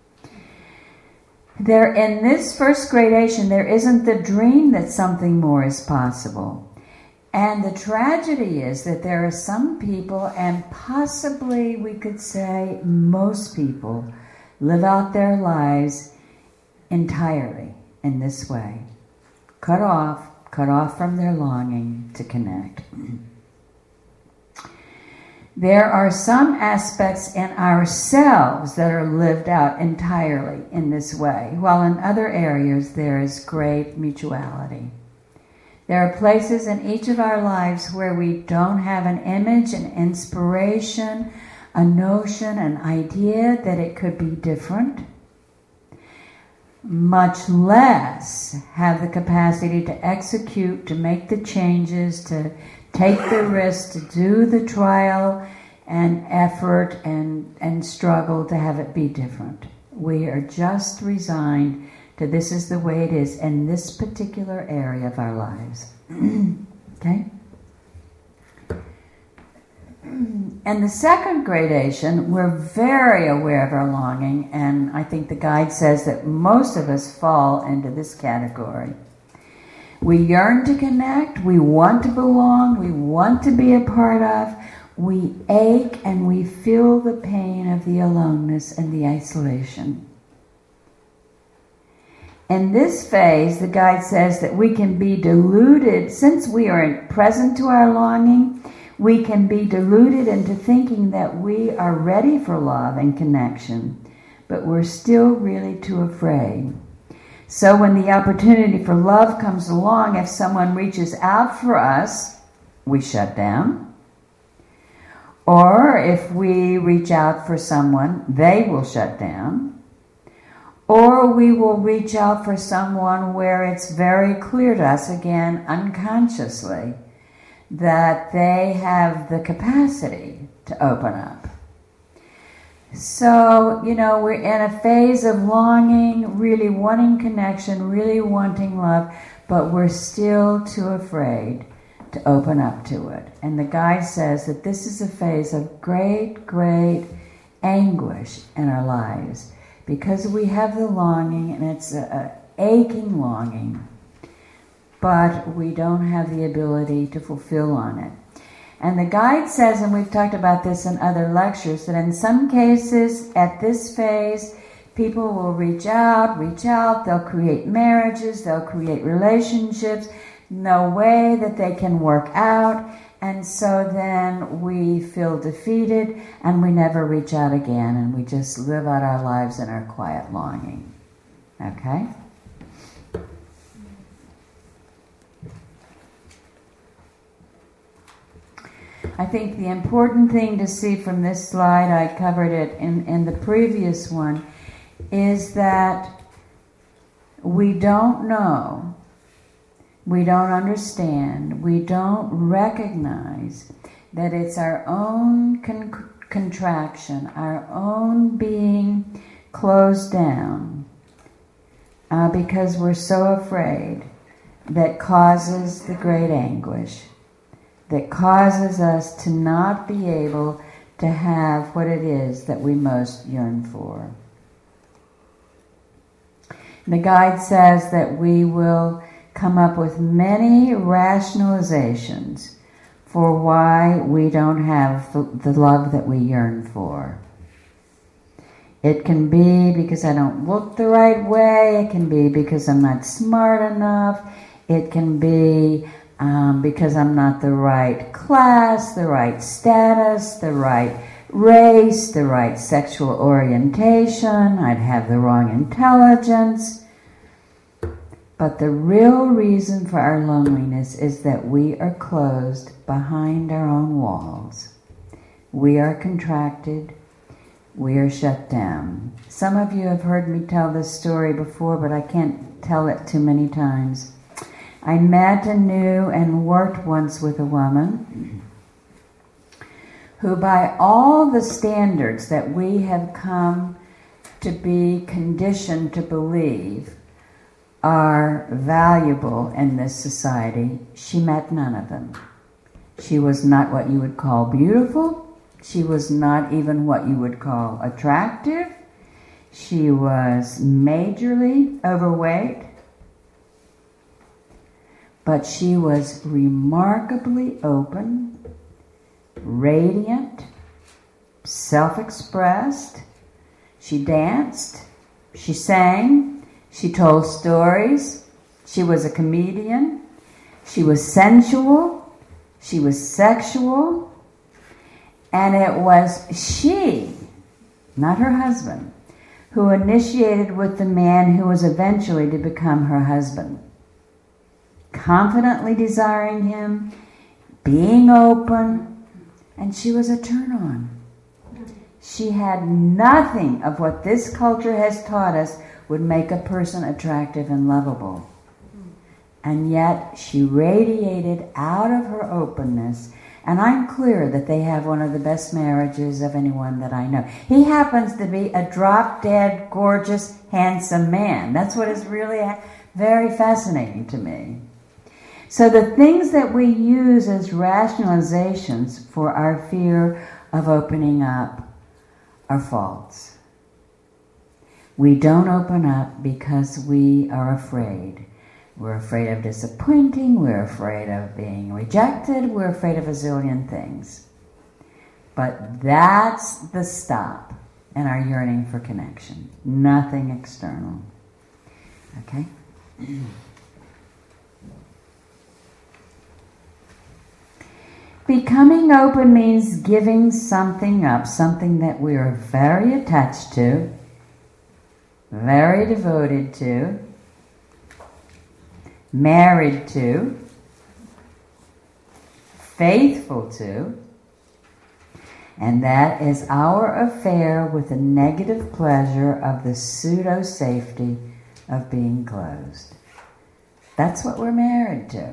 In this first gradation, there isn't the dream that something more is possible. And the tragedy is that there are some people, and possibly we could say most people, live out their lives entirely in this way. Cut off from their longing to connect. There are some aspects in ourselves that are lived out entirely in this way, while in other areas there is great mutuality. There are places in each of our lives where we don't have an image, an inspiration, a notion, an idea that it could be different, much less have the capacity to execute, to make the changes, to take the risk, to do the trial and effort and struggle to have it be different. We are just resigned to this is the way it is in this particular area of our lives. Okay? And the second gradation, we're very aware of our longing, and I think the guide says that most of us fall into this category. We yearn to connect, we want to belong, we want to be a part of, we ache and we feel the pain of the aloneness and the isolation. In this phase, the guide says that we can be deluded, since we are present to our longing, we can be deluded into thinking that we are ready for love and connection, but we're still really too afraid. So when the opportunity for love comes along, if someone reaches out for us, we shut down. Or if we reach out for someone, they will shut down. Or we will reach out for someone where it's very clear to us, again, unconsciously, that they have the capacity to open up. So, we're in a phase of longing, really wanting connection, really wanting love, but we're still too afraid to open up to it. And the guide says that this is a phase of great, great anguish in our lives because we have the longing, and it's an aching longing, but we don't have the ability to fulfill on it. And the guide says, and we've talked about this in other lectures, that in some cases at this phase, people will reach out, they'll create marriages, they'll create relationships, no way that they can work out, and so then we feel defeated and we never reach out again, and we just live out our lives in our quiet longing. Okay? I think the important thing to see from this slide, I covered it in the previous one, is that we don't know, we don't understand, we don't recognize that it's our own contraction, our own being closed down because we're so afraid, that causes the great anguish, that causes us to not be able to have what it is that we most yearn for. The guide says that we will come up with many rationalizations for why we don't have the love that we yearn for. It can be because I don't look the right way, it can be because I'm not smart enough, it can be because I'm not the right class, the right status, the right race, the right sexual orientation, I'd have the wrong intelligence. But the real reason for our loneliness is that we are closed behind our own walls. We are contracted, we are shut down. Some of you have heard me tell this story before, but I can't tell it too many times. I met and knew and worked once with a woman who, by all the standards that we have come to be conditioned to believe are valuable in this society, she met none of them. She was not what you would call beautiful. She was not even what you would call attractive. She was majorly overweight. But she was remarkably open, radiant, self-expressed. She danced, she sang, she told stories, she was a comedian, she was sensual, she was sexual, and it was she, not her husband, who initiated with the man who was eventually to become her husband. Confidently desiring him, being open, and she was a turn-on. She had nothing of what this culture has taught us would make a person attractive and lovable. And yet she radiated out of her openness, and I'm clear that they have one of the best marriages of anyone that I know. He happens to be a drop-dead, gorgeous, handsome man. That's what is really very fascinating to me. So the things that we use as rationalizations for our fear of opening up are false. We don't open up because we are afraid. We're afraid of disappointing, we're afraid of being rejected, we're afraid of a zillion things. But that's the stop in our yearning for connection. Nothing external. Okay? Becoming open means giving something up, something that we are very attached to, very devoted to, married to, faithful to, and that is our affair with the negative pleasure of the pseudo-safety of being closed. That's what we're married to.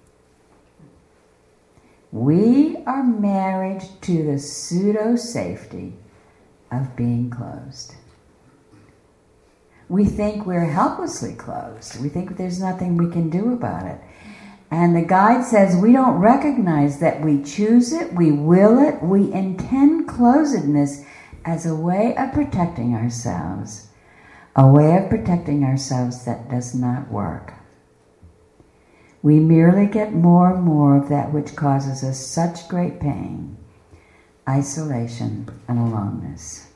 We are married to the pseudo-safety of being closed. We think we're helplessly closed. We think there's nothing we can do about it. And the guide says we don't recognize that we choose it, we will it, we intend closedness as a way of protecting ourselves. A way of protecting ourselves that does not work. We merely get more and more of that which causes us such great pain, isolation, and aloneness.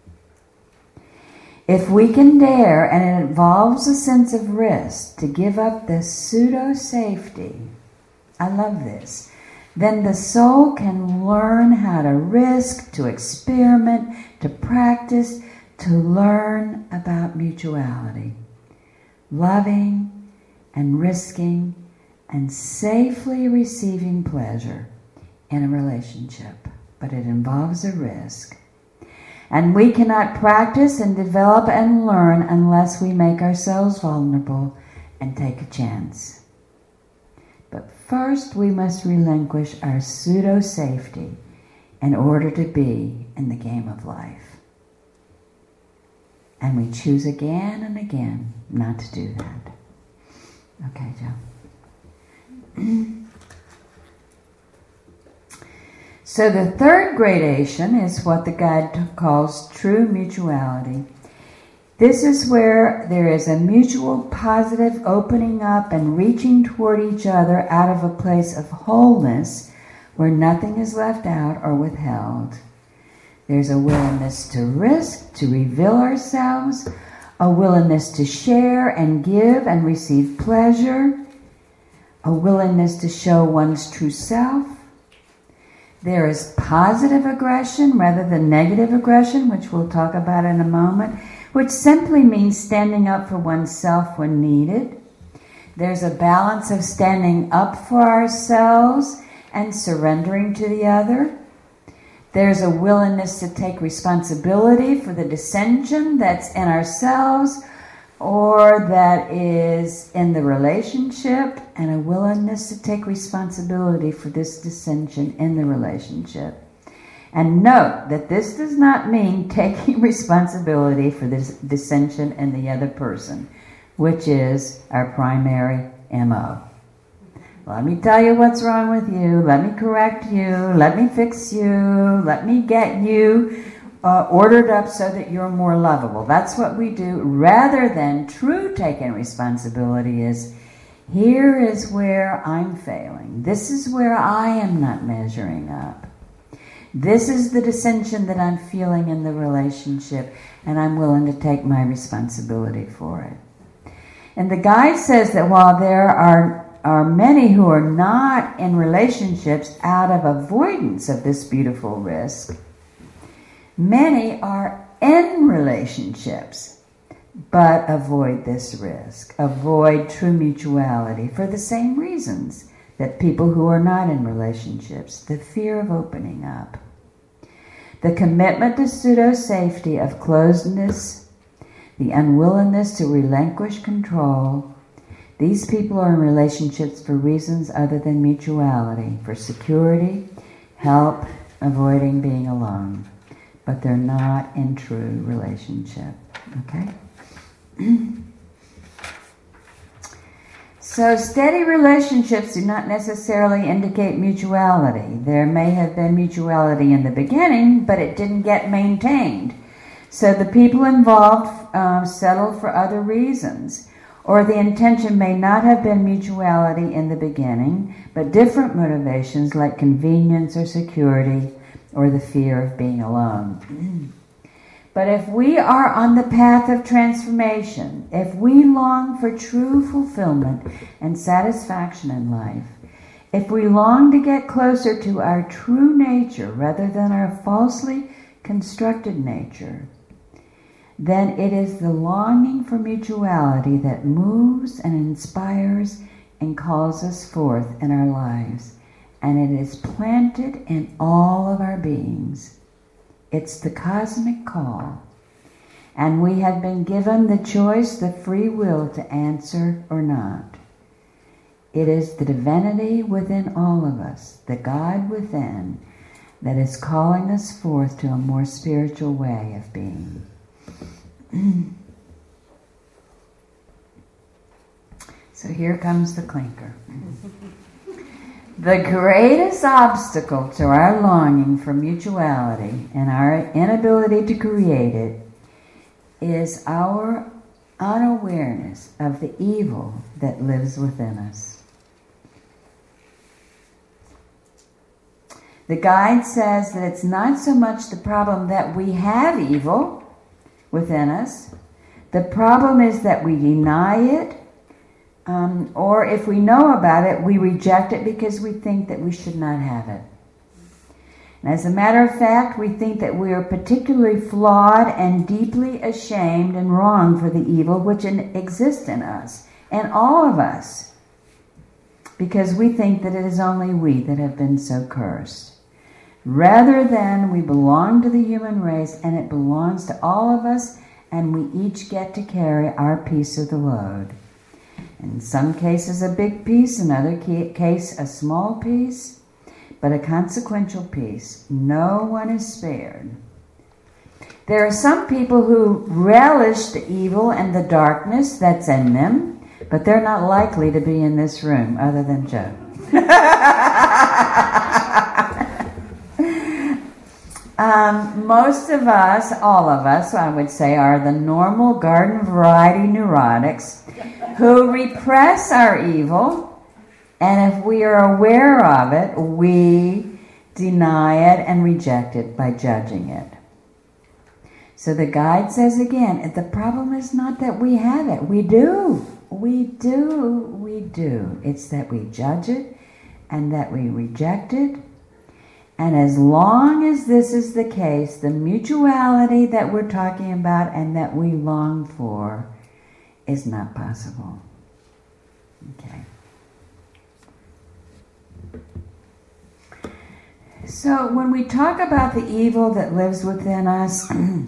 If we can dare, and it involves a sense of risk, to give up the pseudo-safety, I love this, then the soul can learn how to risk, to experiment, to practice, to learn about mutuality, loving and risking and safely receiving pleasure in a relationship. But it involves a risk. And we cannot practice and develop and learn unless we make ourselves vulnerable and take a chance. But first we must relinquish our pseudo-safety in order to be in the game of life. And we choose again and again not to do that. Okay, Joe. So the third gradation is what the guide calls true mutuality. This is where there is a mutual positive opening up and reaching toward each other out of a place of wholeness where nothing is left out or withheld. There's a willingness to risk, to reveal ourselves, a willingness to share and give and receive pleasure, a willingness to show one's true self. There is positive aggression rather than negative aggression, which we'll talk about in a moment, which simply means standing up for oneself when needed. There's a balance of standing up for ourselves and surrendering to the other. There's a willingness to take responsibility for the dissension that's in ourselves or that is in the relationship, and a willingness to take responsibility for this dissension in the relationship. And note that this does not mean taking responsibility for this dissension in the other person, which is our primary MO. Let me tell you what's wrong with you, let me correct you, let me fix you, let me get you ordered up so that you're more lovable. That's what we do, rather than true taking responsibility is, here is where I'm failing. This is where I am not measuring up. This is the dissension that I'm feeling in the relationship, and I'm willing to take my responsibility for it. And the guide says that while there are many who are not in relationships out of avoidance of this beautiful risk, many are in relationships, but avoid this risk, avoid true mutuality for the same reasons that people who are not in relationships, the fear of opening up, the commitment to pseudo-safety of closedness, the unwillingness to relinquish control. These people are in relationships for reasons other than mutuality, for security, help, avoiding being alone. But they're not in true relationship. Okay? So steady relationships do not necessarily indicate mutuality. There may have been mutuality in the beginning, but it didn't get maintained. So the people involved settled for other reasons. Or the intention may not have been mutuality in the beginning, but different motivations like convenience or security or the fear of being alone. But if we are on the path of transformation, if we long for true fulfillment and satisfaction in life, if we long to get closer to our true nature rather than our falsely constructed nature, then it is the longing for mutuality that moves and inspires and calls us forth in our lives, and it is planted in all of our beings. It's the cosmic call, and we have been given the choice, the free will to answer or not. It is the divinity within all of us, the God within, that is calling us forth to a more spiritual way of being. So here comes the clinker. The greatest obstacle to our longing for mutuality and our inability to create it is our unawareness of the evil that lives within us. The guide says that it's not so much the problem that we have evil within us. The problem is that we deny it, or if we know about it, we reject it because we think that we should not have it. And as a matter of fact, we think that we are particularly flawed and deeply ashamed and wrong for the evil which exists in us, and all of us, because we think that it is only we that have been so cursed. Rather than we belong to the human race, and it belongs to all of us, and we each get to carry our piece of the load. In some cases a big piece, in other case a small piece, but a consequential piece. No one is spared. There are some people who relish the evil and the darkness that's in them, but they're not likely to be in this room, other than Joe. Most of us, all of us, I would say, are the normal garden variety neurotics who repress our evil, and if we are aware of it, we deny it and reject it by judging it. So the guide says again, the problem is not that we have it. We do. It's that we judge it and that we reject it. And as long as this is the case, the mutuality that we're talking about and that we long for is not possible. Okay. So when we talk about the evil that lives within us,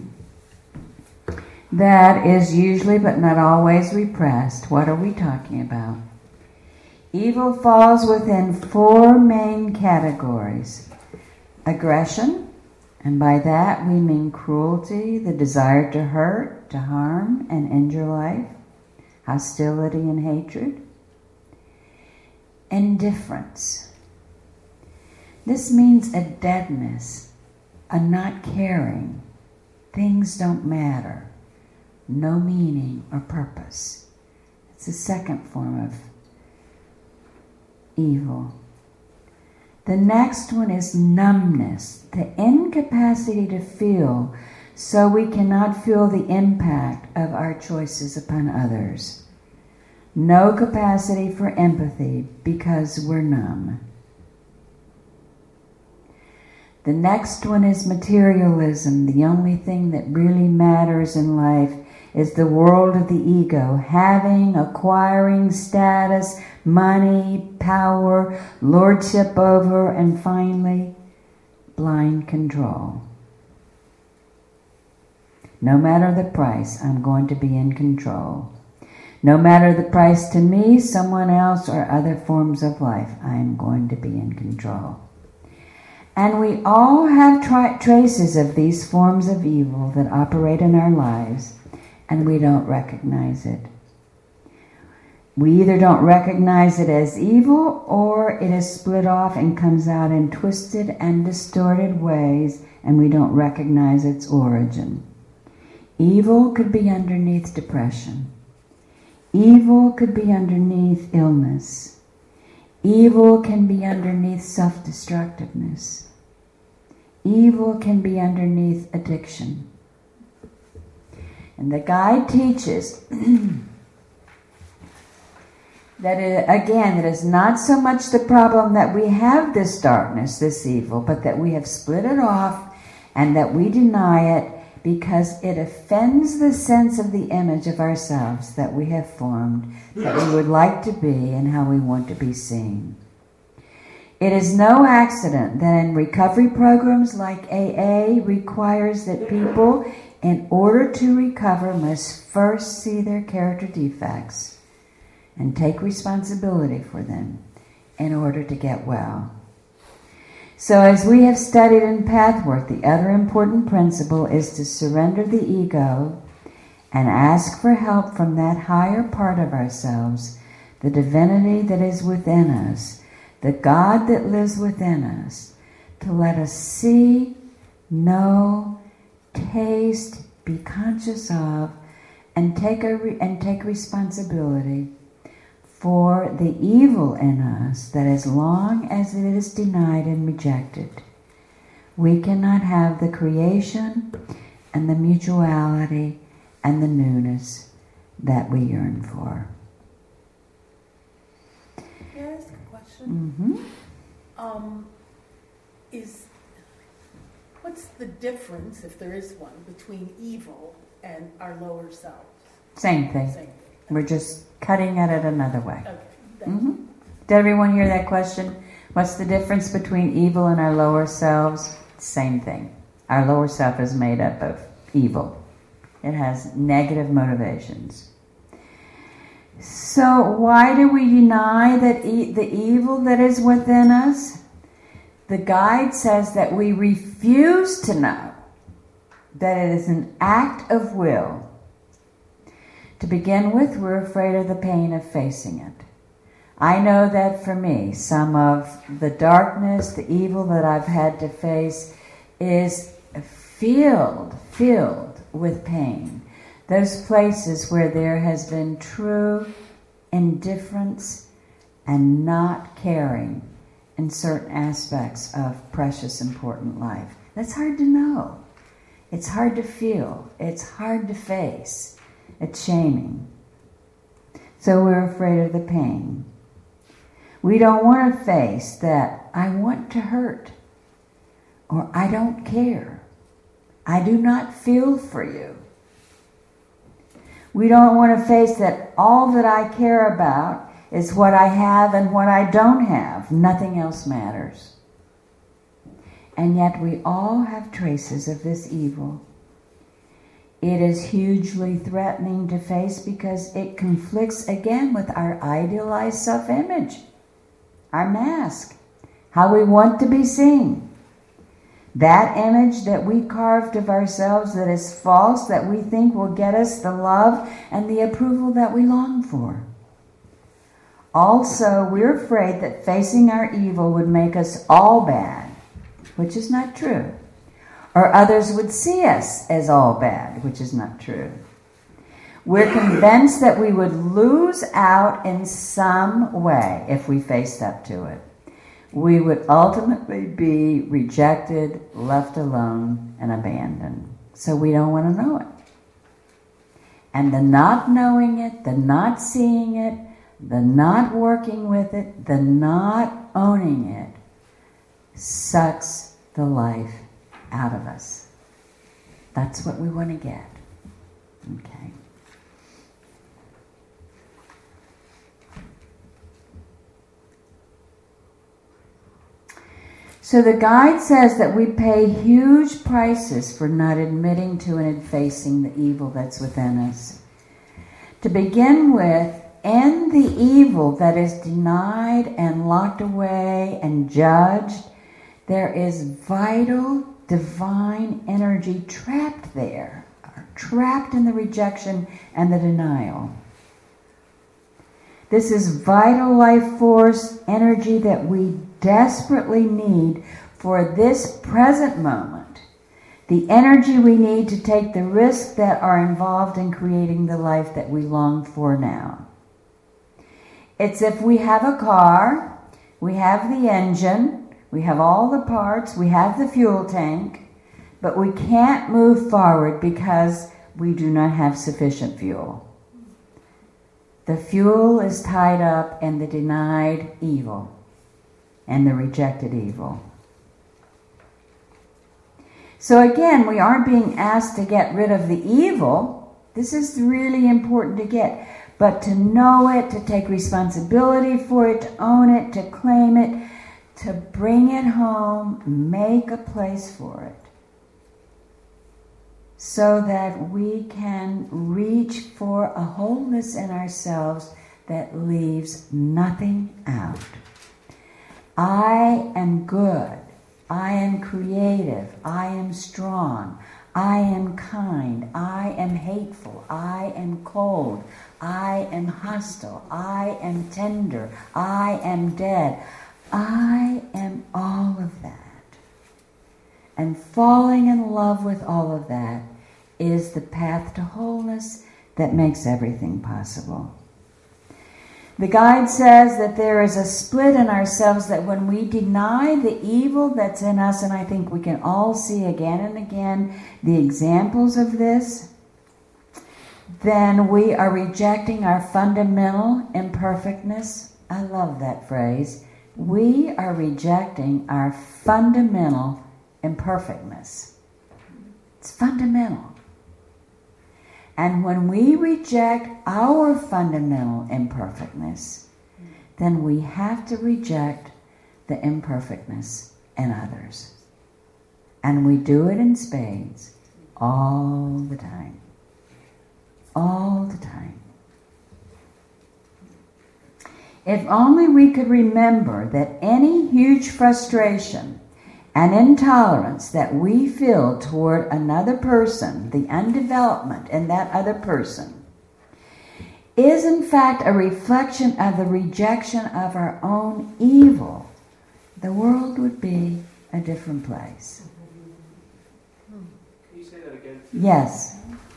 that is usually but not always repressed, what are we talking about? Evil falls within 4 main categories. Aggression, and by that we mean cruelty, the desire to hurt, to harm, and injure life, hostility and hatred. Indifference. This means a deadness, a not caring. Things don't matter, no meaning or purpose. It's the second form of evil. The next one is numbness, the incapacity to feel, so we cannot feel the impact of our choices upon others. No capacity for empathy because we're numb. The next one is materialism. The only thing that really matters in life is the world of the ego, having, acquiring status, money, power, lordship over, and finally, blind control. No matter the price, I'm going to be in control. No matter the price to me, someone else, or other forms of life, I am going to be in control. And we all have traces of these forms of evil that operate in our lives, and we don't recognize it. We either don't recognize it as evil, or it is split off and comes out in twisted and distorted ways, and we don't recognize its origin. Evil could be underneath depression. Evil could be underneath illness. Evil can be underneath self-destructiveness. Evil can be underneath addiction. And the guide teaches that it is not so much the problem that we have this darkness, this evil, but that we have split it off and that we deny it because it offends the sense of the image of ourselves that we have formed, that we would like to be and how we want to be seen. It is no accident that in recovery programs like AA requires that people, in order to recover, must first see their character defects and take responsibility for them in order to get well. So as we have studied in Pathwork, the other important principle is to surrender the ego and ask for help from that higher part of ourselves, the divinity that is within us, the God that lives within us, to let us see, know, taste, be conscious of, and take responsibility for the evil in us, that as long as it is denied and rejected, we cannot have the creation and the mutuality and the newness that we yearn for. Can I ask a question? What's the difference, if there is one, between evil and our lower selves? Same thing. Same thing. We're just cutting at it another way. Okay. Thank you. Did everyone hear that question? What's the difference between evil and our lower selves? Same thing. Our lower self is made up of evil. It has negative motivations. So why do we deny that the evil that is within us? The guide says that we refuse to know that it is an act of will. To begin with, we're afraid of the pain of facing it. I know that for me, some of the darkness, the evil that I've had to face is filled with pain. Those places where there has been true indifference and not caring in certain aspects of precious, important life. That's hard to know. It's hard to feel. It's hard to face. It's shaming. So we're afraid of the pain. We don't want to face that I want to hurt, or I don't care. I do not feel for you. We don't want to face that all that I care about is what I have and what I don't have. Nothing else matters. And yet we all have traces of this evil. It is hugely threatening to face because it conflicts again with our idealized self-image, our mask, how we want to be seen. That image that we carved of ourselves that is false, that we think will get us the love and the approval that we long for. Also, we're afraid that facing our evil would make us all bad, which is not true. Or others would see us as all bad, which is not true. We're convinced that we would lose out in some way if we faced up to it. We would ultimately be rejected, left alone, and abandoned. So we don't want to know it. And the not knowing it, the not seeing it, the not working with it, the not owning it, sucks the life out of us. That's what we want to get. Okay. So the guide says that we pay huge prices for not admitting to and facing the evil that's within us. To begin with, in the evil that is denied and locked away and judged, there is vital divine energy trapped there, trapped in the rejection and the denial. This is vital life force energy that we desperately need for this present moment. The energy we need to take the risks that are involved in creating the life that we long for now. It's if we have a car, we have the engine, we have all the parts, we have the fuel tank, but we can't move forward because we do not have sufficient fuel. The fuel is tied up in the denied evil and the rejected evil. So again, we aren't being asked to get rid of the evil. This is really important to get. But to know it, to take responsibility for it, to own it, to claim it, to bring it home, make a place for it. So that we can reach for a wholeness in ourselves that leaves nothing out. I am good. I am creative. I am strong. I am kind. I am hateful. I am cold. I am hostile. I am tender. I am dead. I am all of that. And falling in love with all of that is the path to wholeness that makes everything possible. The guide says that there is a split in ourselves, that when we deny the evil that's in us, and I think we can all see again and again the examples of this, then we are rejecting our fundamental imperfectness. I love that phrase. We are rejecting our fundamental imperfectness. It's fundamental. And when we reject our fundamental imperfectness, then we have to reject the imperfectness in others. And we do it in spades all the time. All the time. If only we could remember that any huge frustration and intolerance that we feel toward another person, the undevelopment in that other person, is in fact a reflection of the rejection of our own evil, the world would be a different place. Can you say that again? Yes.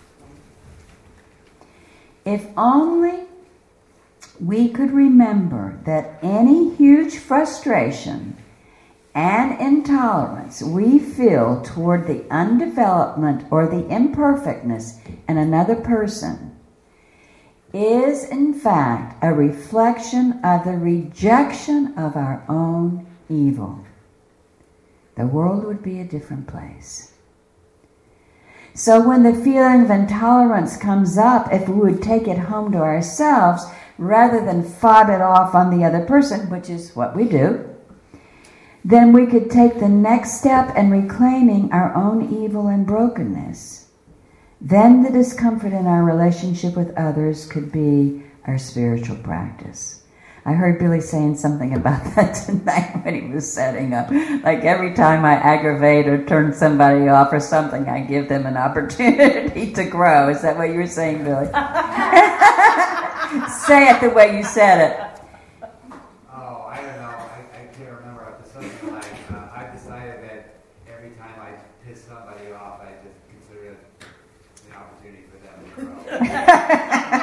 If only we could remember that any huge frustration and intolerance we feel toward the undevelopment or the imperfectness in another person is in fact a reflection of the rejection of our own evil, the world would be a different place. So when the feeling of intolerance comes up, if we would take it home to ourselves rather than fob it off on the other person, which is what we do, then we could take the next step in reclaiming our own evil and brokenness. Then the discomfort in our relationship with others could be our spiritual practice. I heard Billy saying something about that tonight when he was setting up. Like every time I aggravate or turn somebody off or something, I give them an opportunity to grow. Is that what you were saying, Billy? Say it the way you said it. Oh, I don't know. I can't remember. It was something like, I've decided that every time I piss somebody off, I just consider it an opportunity for them to grow.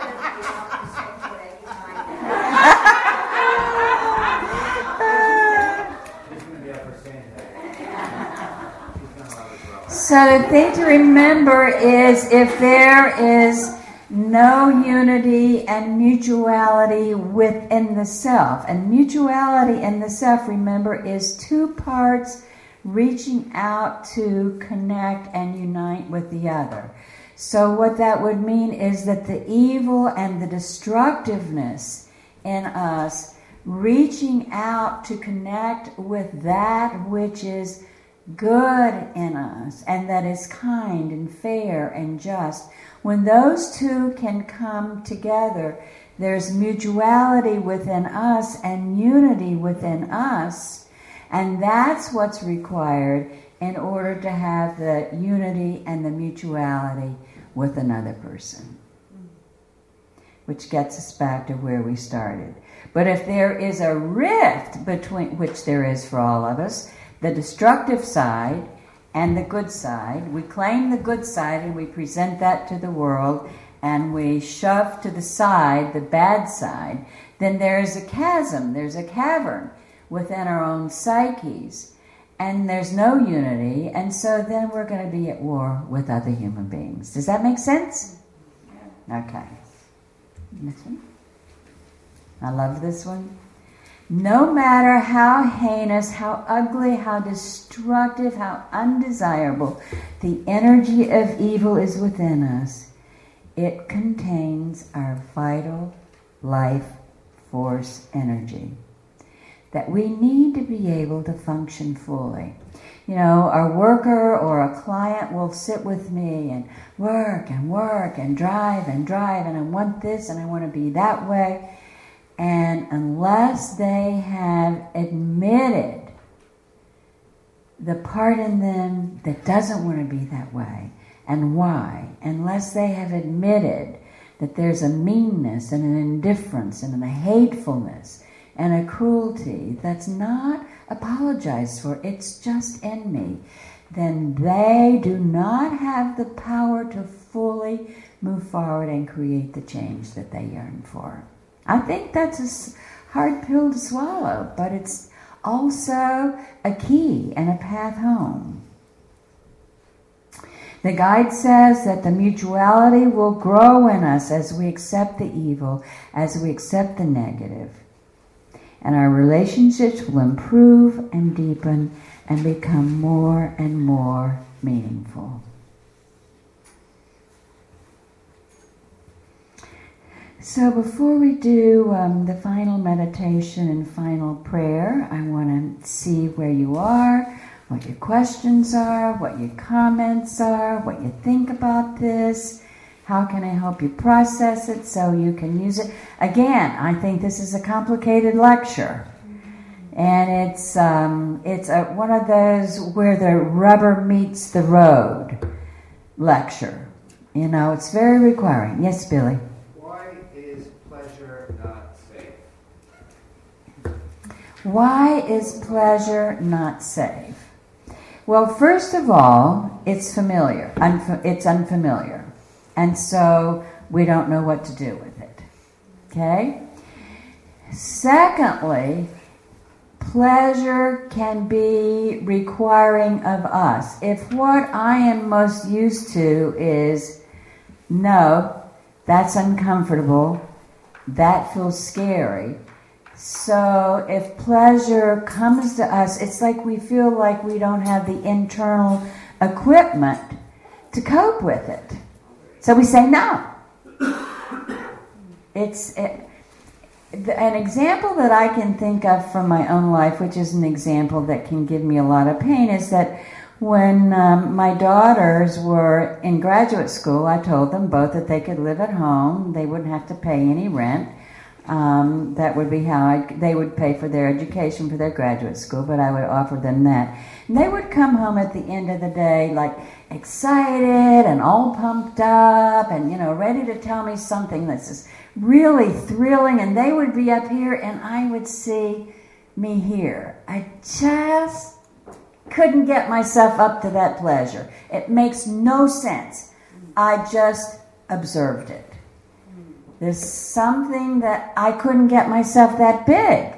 So the thing to remember is if there is no unity and mutuality within the self, and mutuality in the self, remember, is two parts reaching out to connect and unite with the other. So what that would mean is that the evil and the destructiveness in us reaching out to connect with that which is good in us and that is kind and fair and just. When those two can come together, there's mutuality within us and unity within us, and that's what's required in order to have the unity and the mutuality with another person. which gets us back to where we started. But if there is a rift between, which there is for all of us, the destructive side and the good side, we claim the good side and we present that to the world, and we shove to the side the bad side, then there's a chasm, there's a cavern within our own psyches, and there's no unity, and so then we're going to be at war with other human beings. Does that make sense? Okay. Next one. I love this one. No matter how heinous, how ugly, how destructive, how undesirable the energy of evil is within us, it contains our vital life force energy that we need to be able to function fully. You know, a worker or a client will sit with me and work and drive, and I want this and I want to be that way. And unless they have admitted the part in them that doesn't want to be that way and why, unless they have admitted that there's a meanness and an indifference and a hatefulness and a cruelty that's not apologized for, it's just in me, then they do not have the power to fully move forward and create the change that they yearn for. I think that's a hard pill to swallow, but it's also a key and a path home. The guide says that the mutuality will grow in us as we accept the evil, as we accept the negative. And our relationships will improve and deepen and become more and more meaningful. So before we do the final meditation and final prayer, I want to see where you are, what your questions are, what your comments are, what you think about this. How can I help you process it so you can use it? Again, I think this is a complicated lecture. And it's one of those where the rubber meets the road lecture. You know, it's very requiring. Yes, Billy? Why is pleasure not safe? Why is pleasure not safe? Well, first of all, it's familiar. It's unfamiliar. And so we don't know what to do with it. Okay? Secondly, pleasure can be requiring of us. If what I am most used to is, no, that's uncomfortable, that feels scary. So if pleasure comes to us, it's like we feel like we don't have the internal equipment to cope with it. So we say no. An example that I can think of from my own life, which is an example that can give me a lot of pain, is that when my daughters were in graduate school, I told them both that they could live at home. They wouldn't have to pay any rent. That would be how they would pay for their education for their graduate school, but I would offer them that. And they would come home at the end of the day like excited and all pumped up and, you know, ready to tell me something that's just really thrilling, and they would be up here and I would see me here. I just couldn't get myself up to that pleasure. It makes no sense. I just observed it. There's something that I couldn't get myself that big.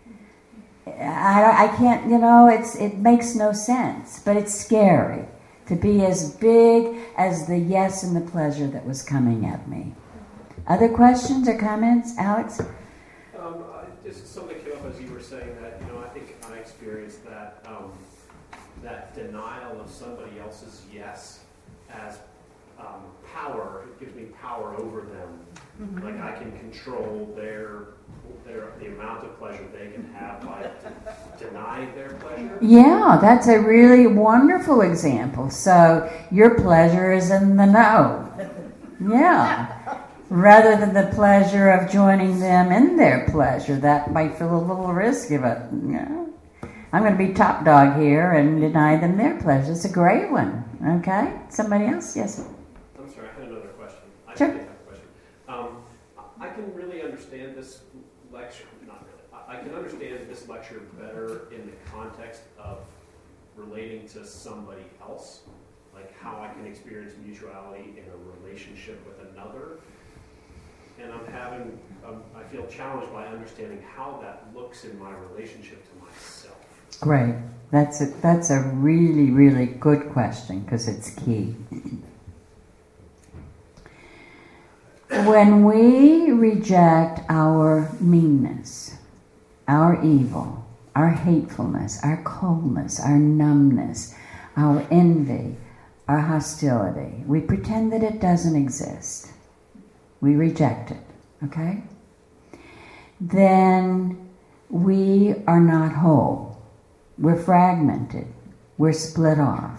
I can't, you know, it makes no sense, but it's scary to be as big as the yes and the pleasure that was coming at me. Other questions or comments, Alex? Just something came up as you were saying that, you know, I think I experienced that that denial of somebody else's yes as power. It gives me power over them. Mm-hmm. Like I can control the amount of pleasure they can have by denying their pleasure. Yeah, that's a really wonderful example. So your pleasure is in the no. Yeah. Rather than the pleasure of joining them in their pleasure. That might feel a little risky, but yeah, I'm going to be top dog here and deny them their pleasure. It's a great one. Okay? Somebody else? Yes? I'm sorry, I had another question. Sure. I did have a question. I can really understand this lecture, not really. I can understand this lecture better in the context of relating to somebody else, like how I can experience mutuality in a relationship with another. And I feel challenged by understanding how that looks in my relationship to myself. Great. That's a really, really good question because it's key. When we reject our meanness, our evil, our hatefulness, our coldness, our numbness, our envy, our hostility, we pretend that it doesn't exist. We reject it, okay? Then we are not whole. We're fragmented. We're split off.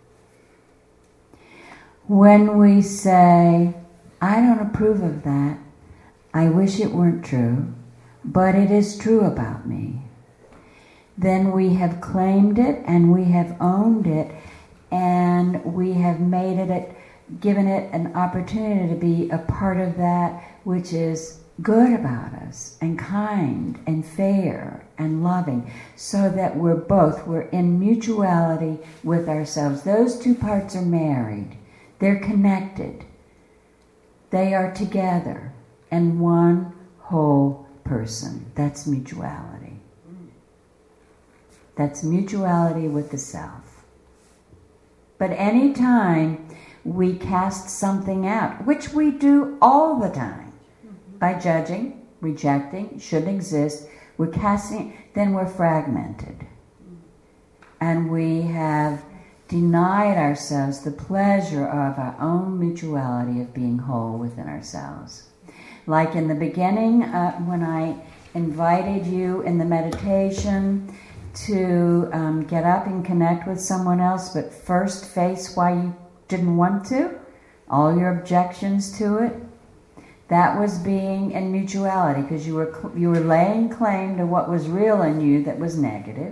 When we say, I don't approve of that, I wish it weren't true, but it is true about me, then we have claimed it and we have owned it and we have made it, given it an opportunity to be a part of that which is good about us and kind and fair and loving, so that we're in mutuality with ourselves. Those two parts are married. They're connected. They are together and one whole person. That's mutuality. That's mutuality with the self. But any time we cast something out, which we do all the time, by judging, rejecting, shouldn't exist, we're casting, then we're fragmented. And we have denied ourselves the pleasure of our own mutuality of being whole within ourselves. Like in the beginning, when I invited you in the meditation to get up and connect with someone else, but first face why you didn't want to, all your objections to it, that was being in mutuality, because you were laying claim to what was real in you that was negative,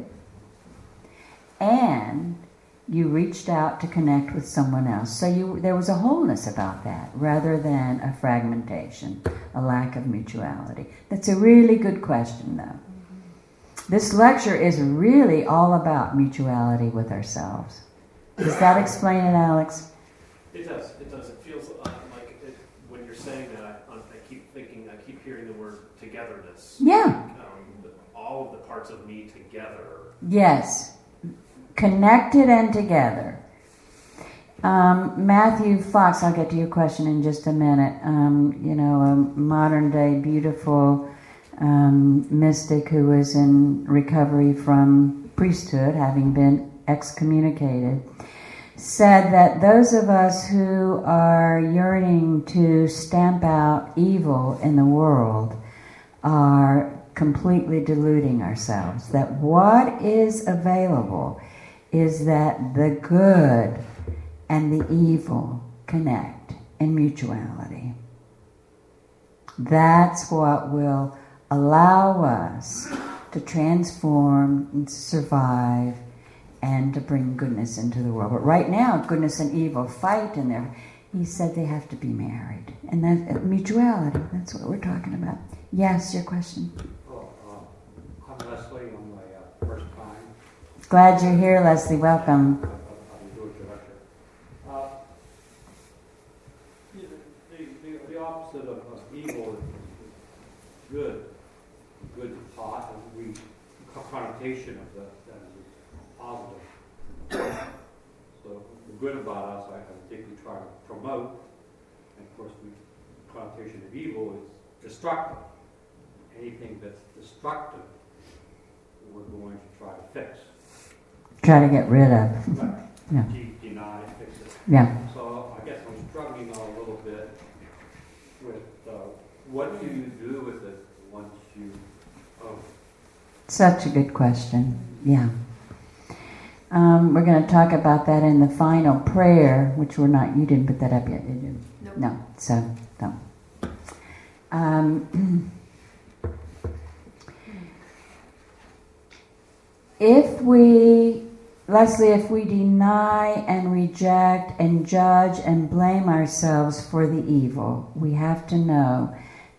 and you reached out to connect with someone else. So there was a wholeness about that, rather than a fragmentation, a lack of mutuality. That's a really good question, though. This lecture is really all about mutuality with ourselves. Does that explain it, Alex? It does. It does. It feels like when you're saying that, I keep hearing the word togetherness. Yeah. All of the parts of me together. Yes. Connected and together. Matthew Fox, I'll get to your question in just a minute. A modern day beautiful mystic who was in recovery from priesthood, having been excommunicated, said that those of us who are yearning to stamp out evil in the world are completely deluding ourselves. That what is available is that the good and the evil connect in mutuality. That's what will allow us to transform and to survive and to bring goodness into the world. But right now, goodness and evil fight in there. He said they have to be married. And that mutuality, that's what we're talking about. Yes, your question? I'm Leslie. I'm my first time. Glad you're here, Leslie. Welcome. The opposite of evil is good. Good thought, and connotation of that is positive. So the good about us, I think we try to promote, and of course the connotation of evil is destructive. Anything that's destructive, we're going to try to fix. Try to get rid of. Right. Yeah. Deny, fix it. Yeah. So I guess I'm struggling a little bit with what do you do with it once you Such a good question. Yeah. We're going to talk about that in the final prayer, which you didn't put that up yet, did you? Nope. No. So, no. If we deny and reject and judge and blame ourselves for the evil, we have to know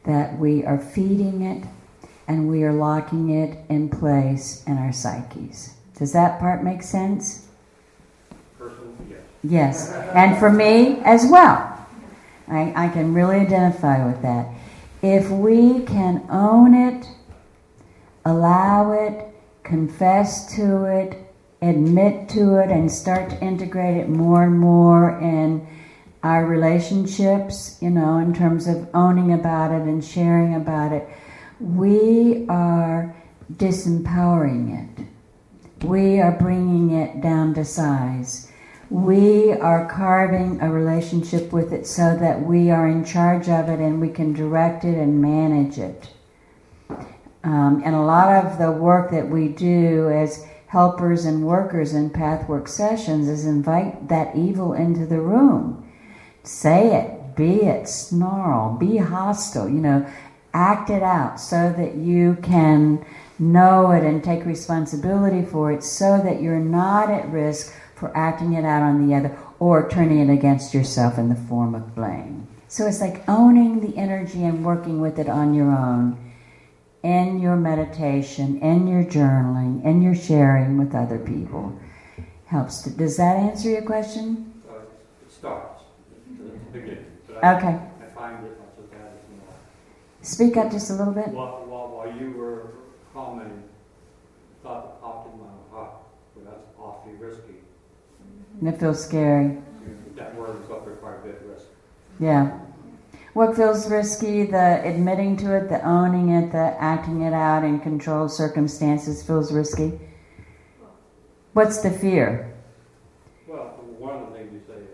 that we are feeding it and we are locking it in place in our psyches. Does that part make sense? Personally, yes. Yes, and for me as well. I can really identify with that. If we can own it, allow it, confess to it, admit to it, and start to integrate it more and more in our relationships, in terms of owning about it and sharing about it, we are disempowering it. We are bringing it down to size. We are carving a relationship with it so that we are in charge of it and we can direct it and manage it. And a lot of the work that we do as helpers and workers in Pathwork sessions is invite that evil into the room. Say it, be it, snarl, be hostile, act it out so that you can know it and take responsibility for it so that you're not at risk for acting it out on the other or turning it against yourself in the form of blame. So it's like owning the energy and working with it on your own in your meditation, in your journaling, in your sharing with other people. Helps. Does that answer your question? It starts. It's the beginning. But Okay. I find it not so bad as more. Speak up just a little bit. While you were commenting, thought that popped in my heart. Well, that's awfully risky. It feels scary. That word is up there quite a bit, risk. Yeah. What feels risky? The admitting to it, the owning it, the acting it out in controlled circumstances feels risky. What's the fear? Well, one of the things you said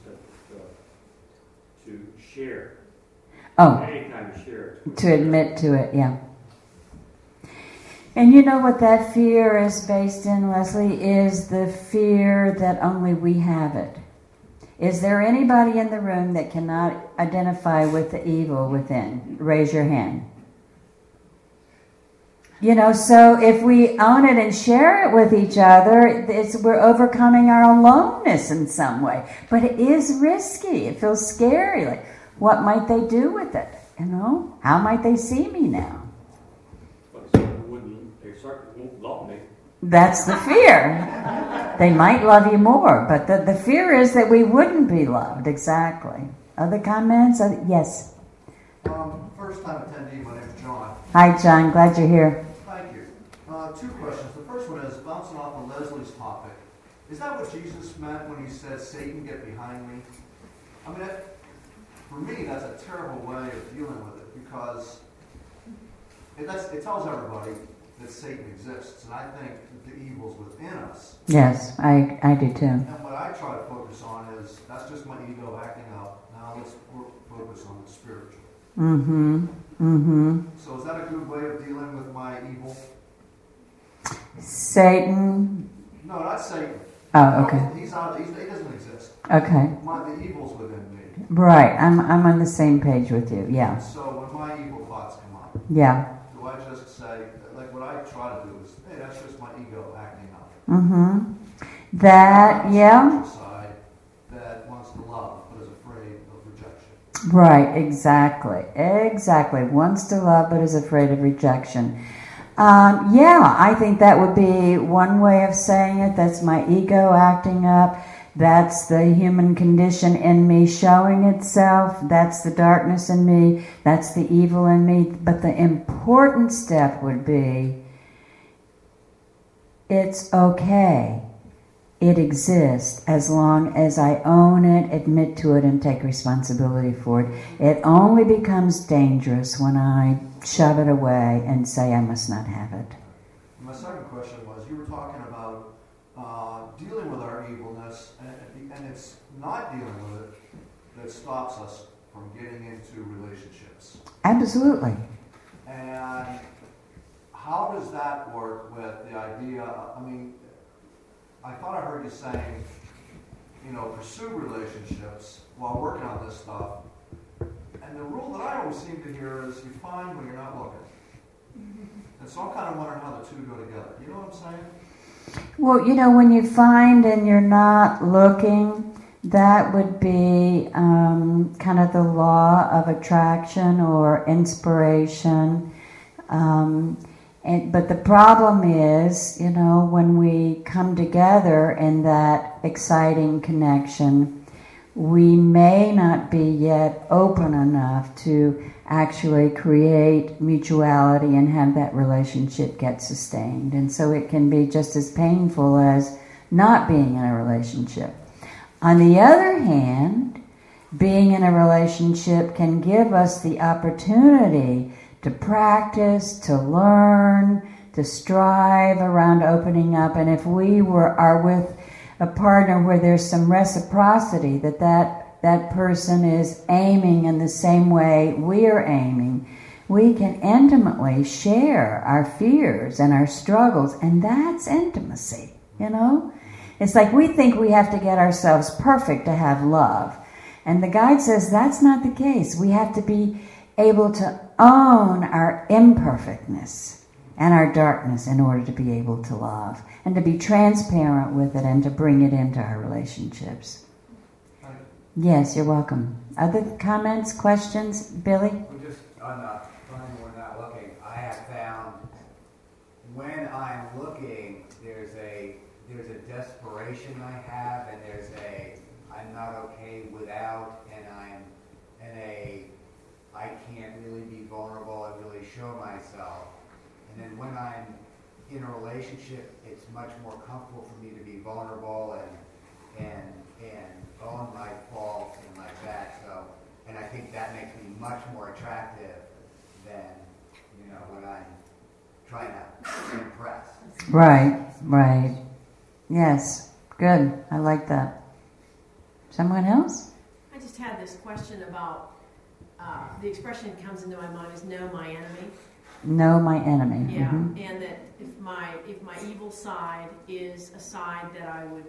to share. Oh, Anytime you share it. to admit to it, yeah. And you know what that fear is based in, Leslie, is the fear that only we have it. Is there anybody in the room that cannot identify with the evil within? Raise your hand. So if we own it and share it with each other, we're overcoming our aloneness in some way. But it is risky. It feels scary. Like, what might they do with it? How might they see me now? But they certainly won't love me. That's the fear. They might love you more, but the fear is that we wouldn't be loved. Exactly. Other comments? Yes. First time attendee, my name is John. Hi, John. Glad you're here. Thank you. Two questions. The first one is bouncing off of Leslie's topic. Is that what Jesus meant when he said, Satan, get behind me? I mean, for me, that's a terrible way of dealing with it because it tells everybody that Satan exists, and I think the evil's within us. Yes, I do too. And what I try to focus on is, that's just my ego acting out. Now let's focus on the spiritual. Mm-hmm. Mm-hmm. So is that a good way of dealing with my evil? Satan? No, not Satan. Oh, okay. No, he doesn't exist. Okay. The evil's within me. Right. I'm on the same page with you. Yeah. So when my evil thoughts come up, Yeah. do I just say, like what I try to do is, hey, that's just my ego acting out. Mm-hmm. That, yeah. Side that wants to love but is afraid of rejection. Right, exactly. Wants to love but is afraid of rejection. Yeah, I think that would be one way of saying it. That's my ego acting up. That's the human condition in me showing itself. That's the darkness in me. That's the evil in me. But the important step would be, it's okay. It exists as long as I own it, admit to it, and take responsibility for it. It only becomes dangerous when I shove it away and say I must not have it. My second question was, you were talking about dealing with our evilness, and it's not dealing with it that stops us from getting into relationships. Absolutely. And how does that work with the idea, I thought I heard you saying, pursue relationships while working on this stuff. And the rule that I always seem to hear is you find when you're not looking. And so I'm kind of wondering how the two go together. You know what I'm saying? Well, when you find and you're not looking, that would be kind of the law of attraction or inspiration. But the problem is, when we come together in that exciting connection, we may not be yet open enough to actually create mutuality and have that relationship get sustained. And so it can be just as painful as not being in a relationship. On the other hand, being in a relationship can give us the opportunity to practice, to learn, to strive around opening up. And if we are with a partner where there's some reciprocity, that person is aiming in the same way we're aiming, we can intimately share our fears and our struggles, and that's intimacy, It's like we think we have to get ourselves perfect to have love. And the guide says that's not the case. We have to be able to own our imperfectness and our darkness in order to be able to love and to be transparent with it and to bring it into our relationships. Yes, you're welcome. Other comments, questions, Billy? Well, just on the time we're not looking, I have found when I'm looking, there's a desperation I have, and there's I'm not okay without, and I'm in I can't really be vulnerable and really show myself. And then when I'm in a relationship, it's much more comfortable for me to be vulnerable and own my faults and like that. So, and I think that makes me much more attractive than when I'm trying to impress. Right. Yes, good. I like that. Someone else? I just had this question about the expression that comes into my mind is "know my enemy." Know my enemy. Yeah, Mm-hmm. and that if my evil side is a side that I would,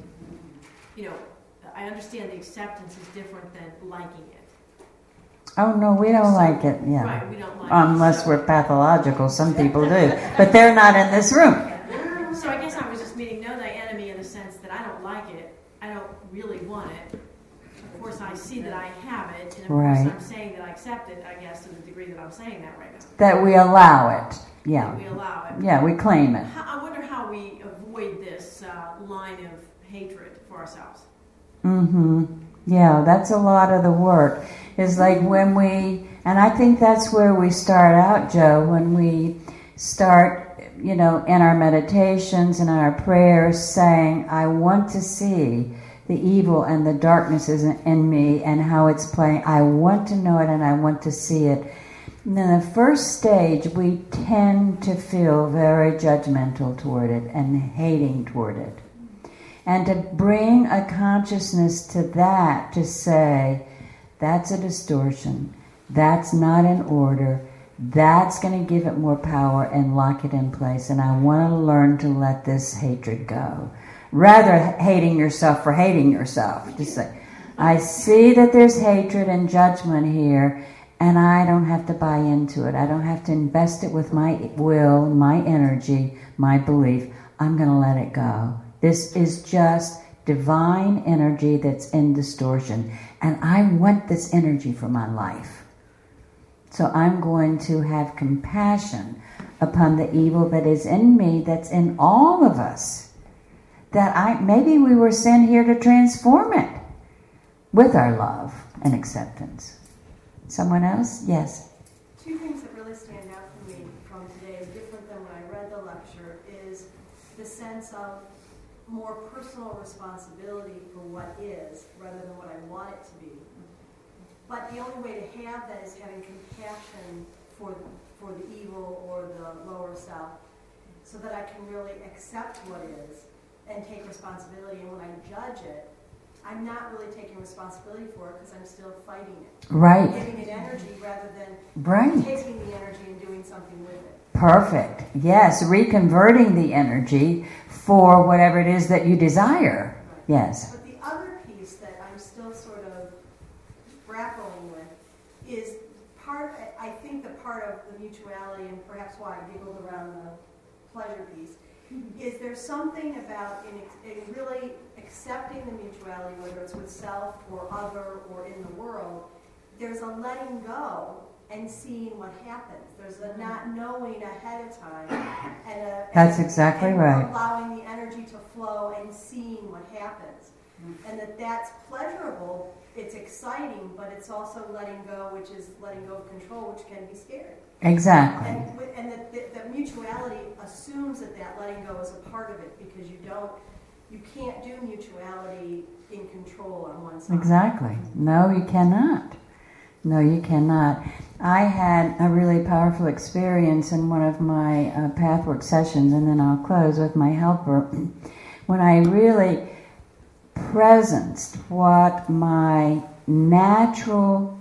I understand the acceptance is different than liking it. Oh no, we don't like it. Yeah, right. We don't like unless it. So, we're pathological. Some people do, but they're not in this room. So I guess I was just meaning know thy enemy in the sense that I don't like it. I don't really want it. Of course, I see that I have it, and of Right. course, I'm saying that I accept it. I guess to the degree that I'm saying that right now. That we allow it. Yeah. That we allow it. Yeah, we claim it. I wonder how we avoid this line of hatred for ourselves. Mm-hmm. Yeah, that's a lot of the work. Is like when and I think that's where we start out, Joe, when we start, in our meditations and our prayers saying, I want to see the evil and the darkness in me and how it's playing. I want to know it and I want to see it. And in the first stage, we tend to feel very judgmental toward it and hating toward it. And to bring a consciousness to that, to say, that's a distortion, that's not in order, that's going to give it more power and lock it in place, and I want to learn to let this hatred go. Rather hating yourself for hating yourself. Just say, I see that there's hatred and judgment here, and I don't have to buy into it. I don't have to invest it with my will, my energy, my belief. I'm going to let it go. This is just divine energy that's in distortion. And I want this energy for my life. So I'm going to have compassion upon the evil that is in me, that's in all of us. That maybe we were sent here to transform it with our love and acceptance. Someone else? Yes. Two things that really stand out for me from today, is different than when I read the lecture, is the sense of more personal responsibility for what is rather than what I want it to be. But the only way to have that is having compassion for the evil or the lower self, so that I can really accept what is and take responsibility. And when I judge it, I'm not really taking responsibility for it because I'm still fighting it. Right. I'm giving it energy rather than Right. taking the energy and doing something with it. Perfect. Yes, reconverting the energy for whatever it is that you desire. Right. Yes. But the other piece that I'm still sort of grappling with is I think the part of the mutuality, and perhaps why I giggled around the pleasure piece, is there something about in really accepting the mutuality, whether it's with self or other or in the world, there's a letting go and seeing what happens. There's a not knowing ahead of time. That's exactly right. Allowing the energy to flow and seeing what happens. And that's pleasurable, it's exciting, but it's also letting go, which is letting go of control, which can be scary. Exactly. And the mutuality assumes that letting go is a part of it, because you can't do mutuality in control on one side. Exactly. No, you cannot. No, you cannot. I had a really powerful experience in one of my pathwork sessions, and then I'll close with my helper, when I really presenced what my natural,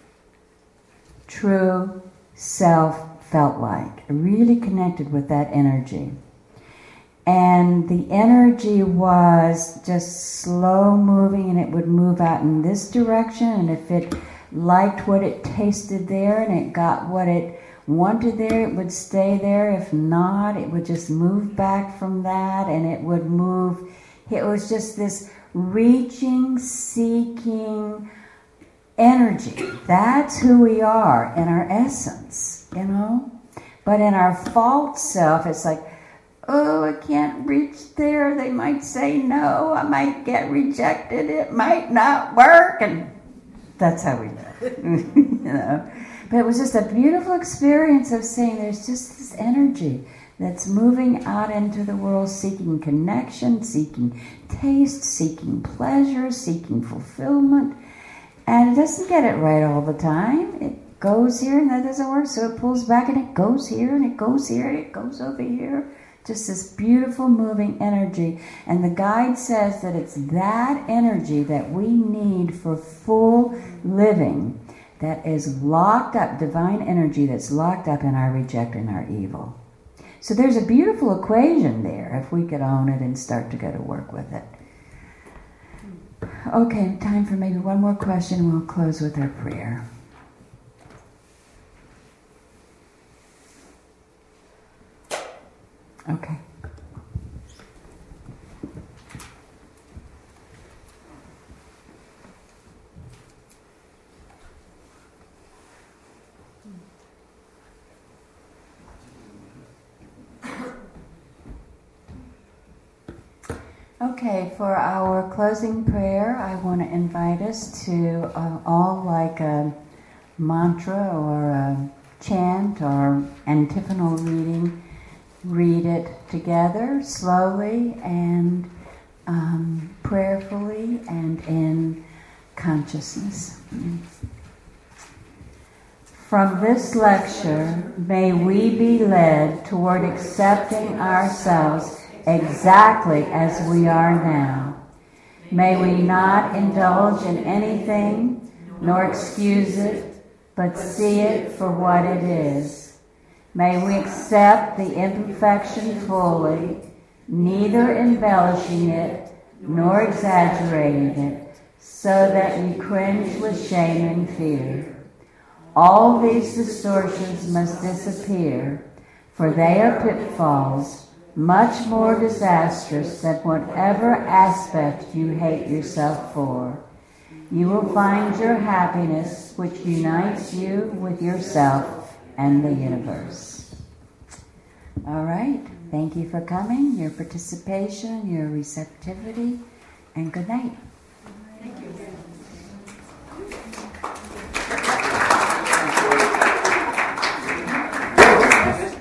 true self felt like. I really connected with that energy. And the energy was just slow moving, and it would move out in this direction, and if it liked what it tasted there and it got what it wanted there, it would stay there. If not, it would just move back from that, and it would move. It was just this reaching, seeking energy. That's who we are in our essence, you know? But in our false self, it's like, oh, I can't reach there. They might say no. I might get rejected. It might not work. And that's how we live, you know? But it was just a beautiful experience of saying there's just this energy that's moving out into the world, seeking connection, seeking taste, seeking pleasure, seeking fulfillment. And it doesn't get it right all the time. It goes here and that doesn't work, so it pulls back and it goes here and it goes here and it goes over here. Just this beautiful moving energy. And the guide says that it's that energy that we need for full living that is locked up, divine energy that's locked up in our reject and our evil. So there's a beautiful equation there if we could own it and start to go to work with it. Okay, time for maybe one more question. We'll close with our prayer. Okay. Okay, for our closing prayer, I want to invite us to all, like a mantra or a chant or antiphonal reading, read it together, slowly and prayerfully and in consciousness. From this lecture, may we be led toward accepting ourselves exactly as we are now. May we not indulge in anything, nor excuse it, but see it for what it is. May we accept the imperfection fully, neither embellishing it, nor exaggerating it, so that we cringe with shame and fear. All these distortions must disappear, for they are pitfalls, much more disastrous than whatever aspect you hate yourself for. You will find your happiness, which unites you with yourself and the universe. All right. Thank you for coming, your participation, your receptivity, and good night.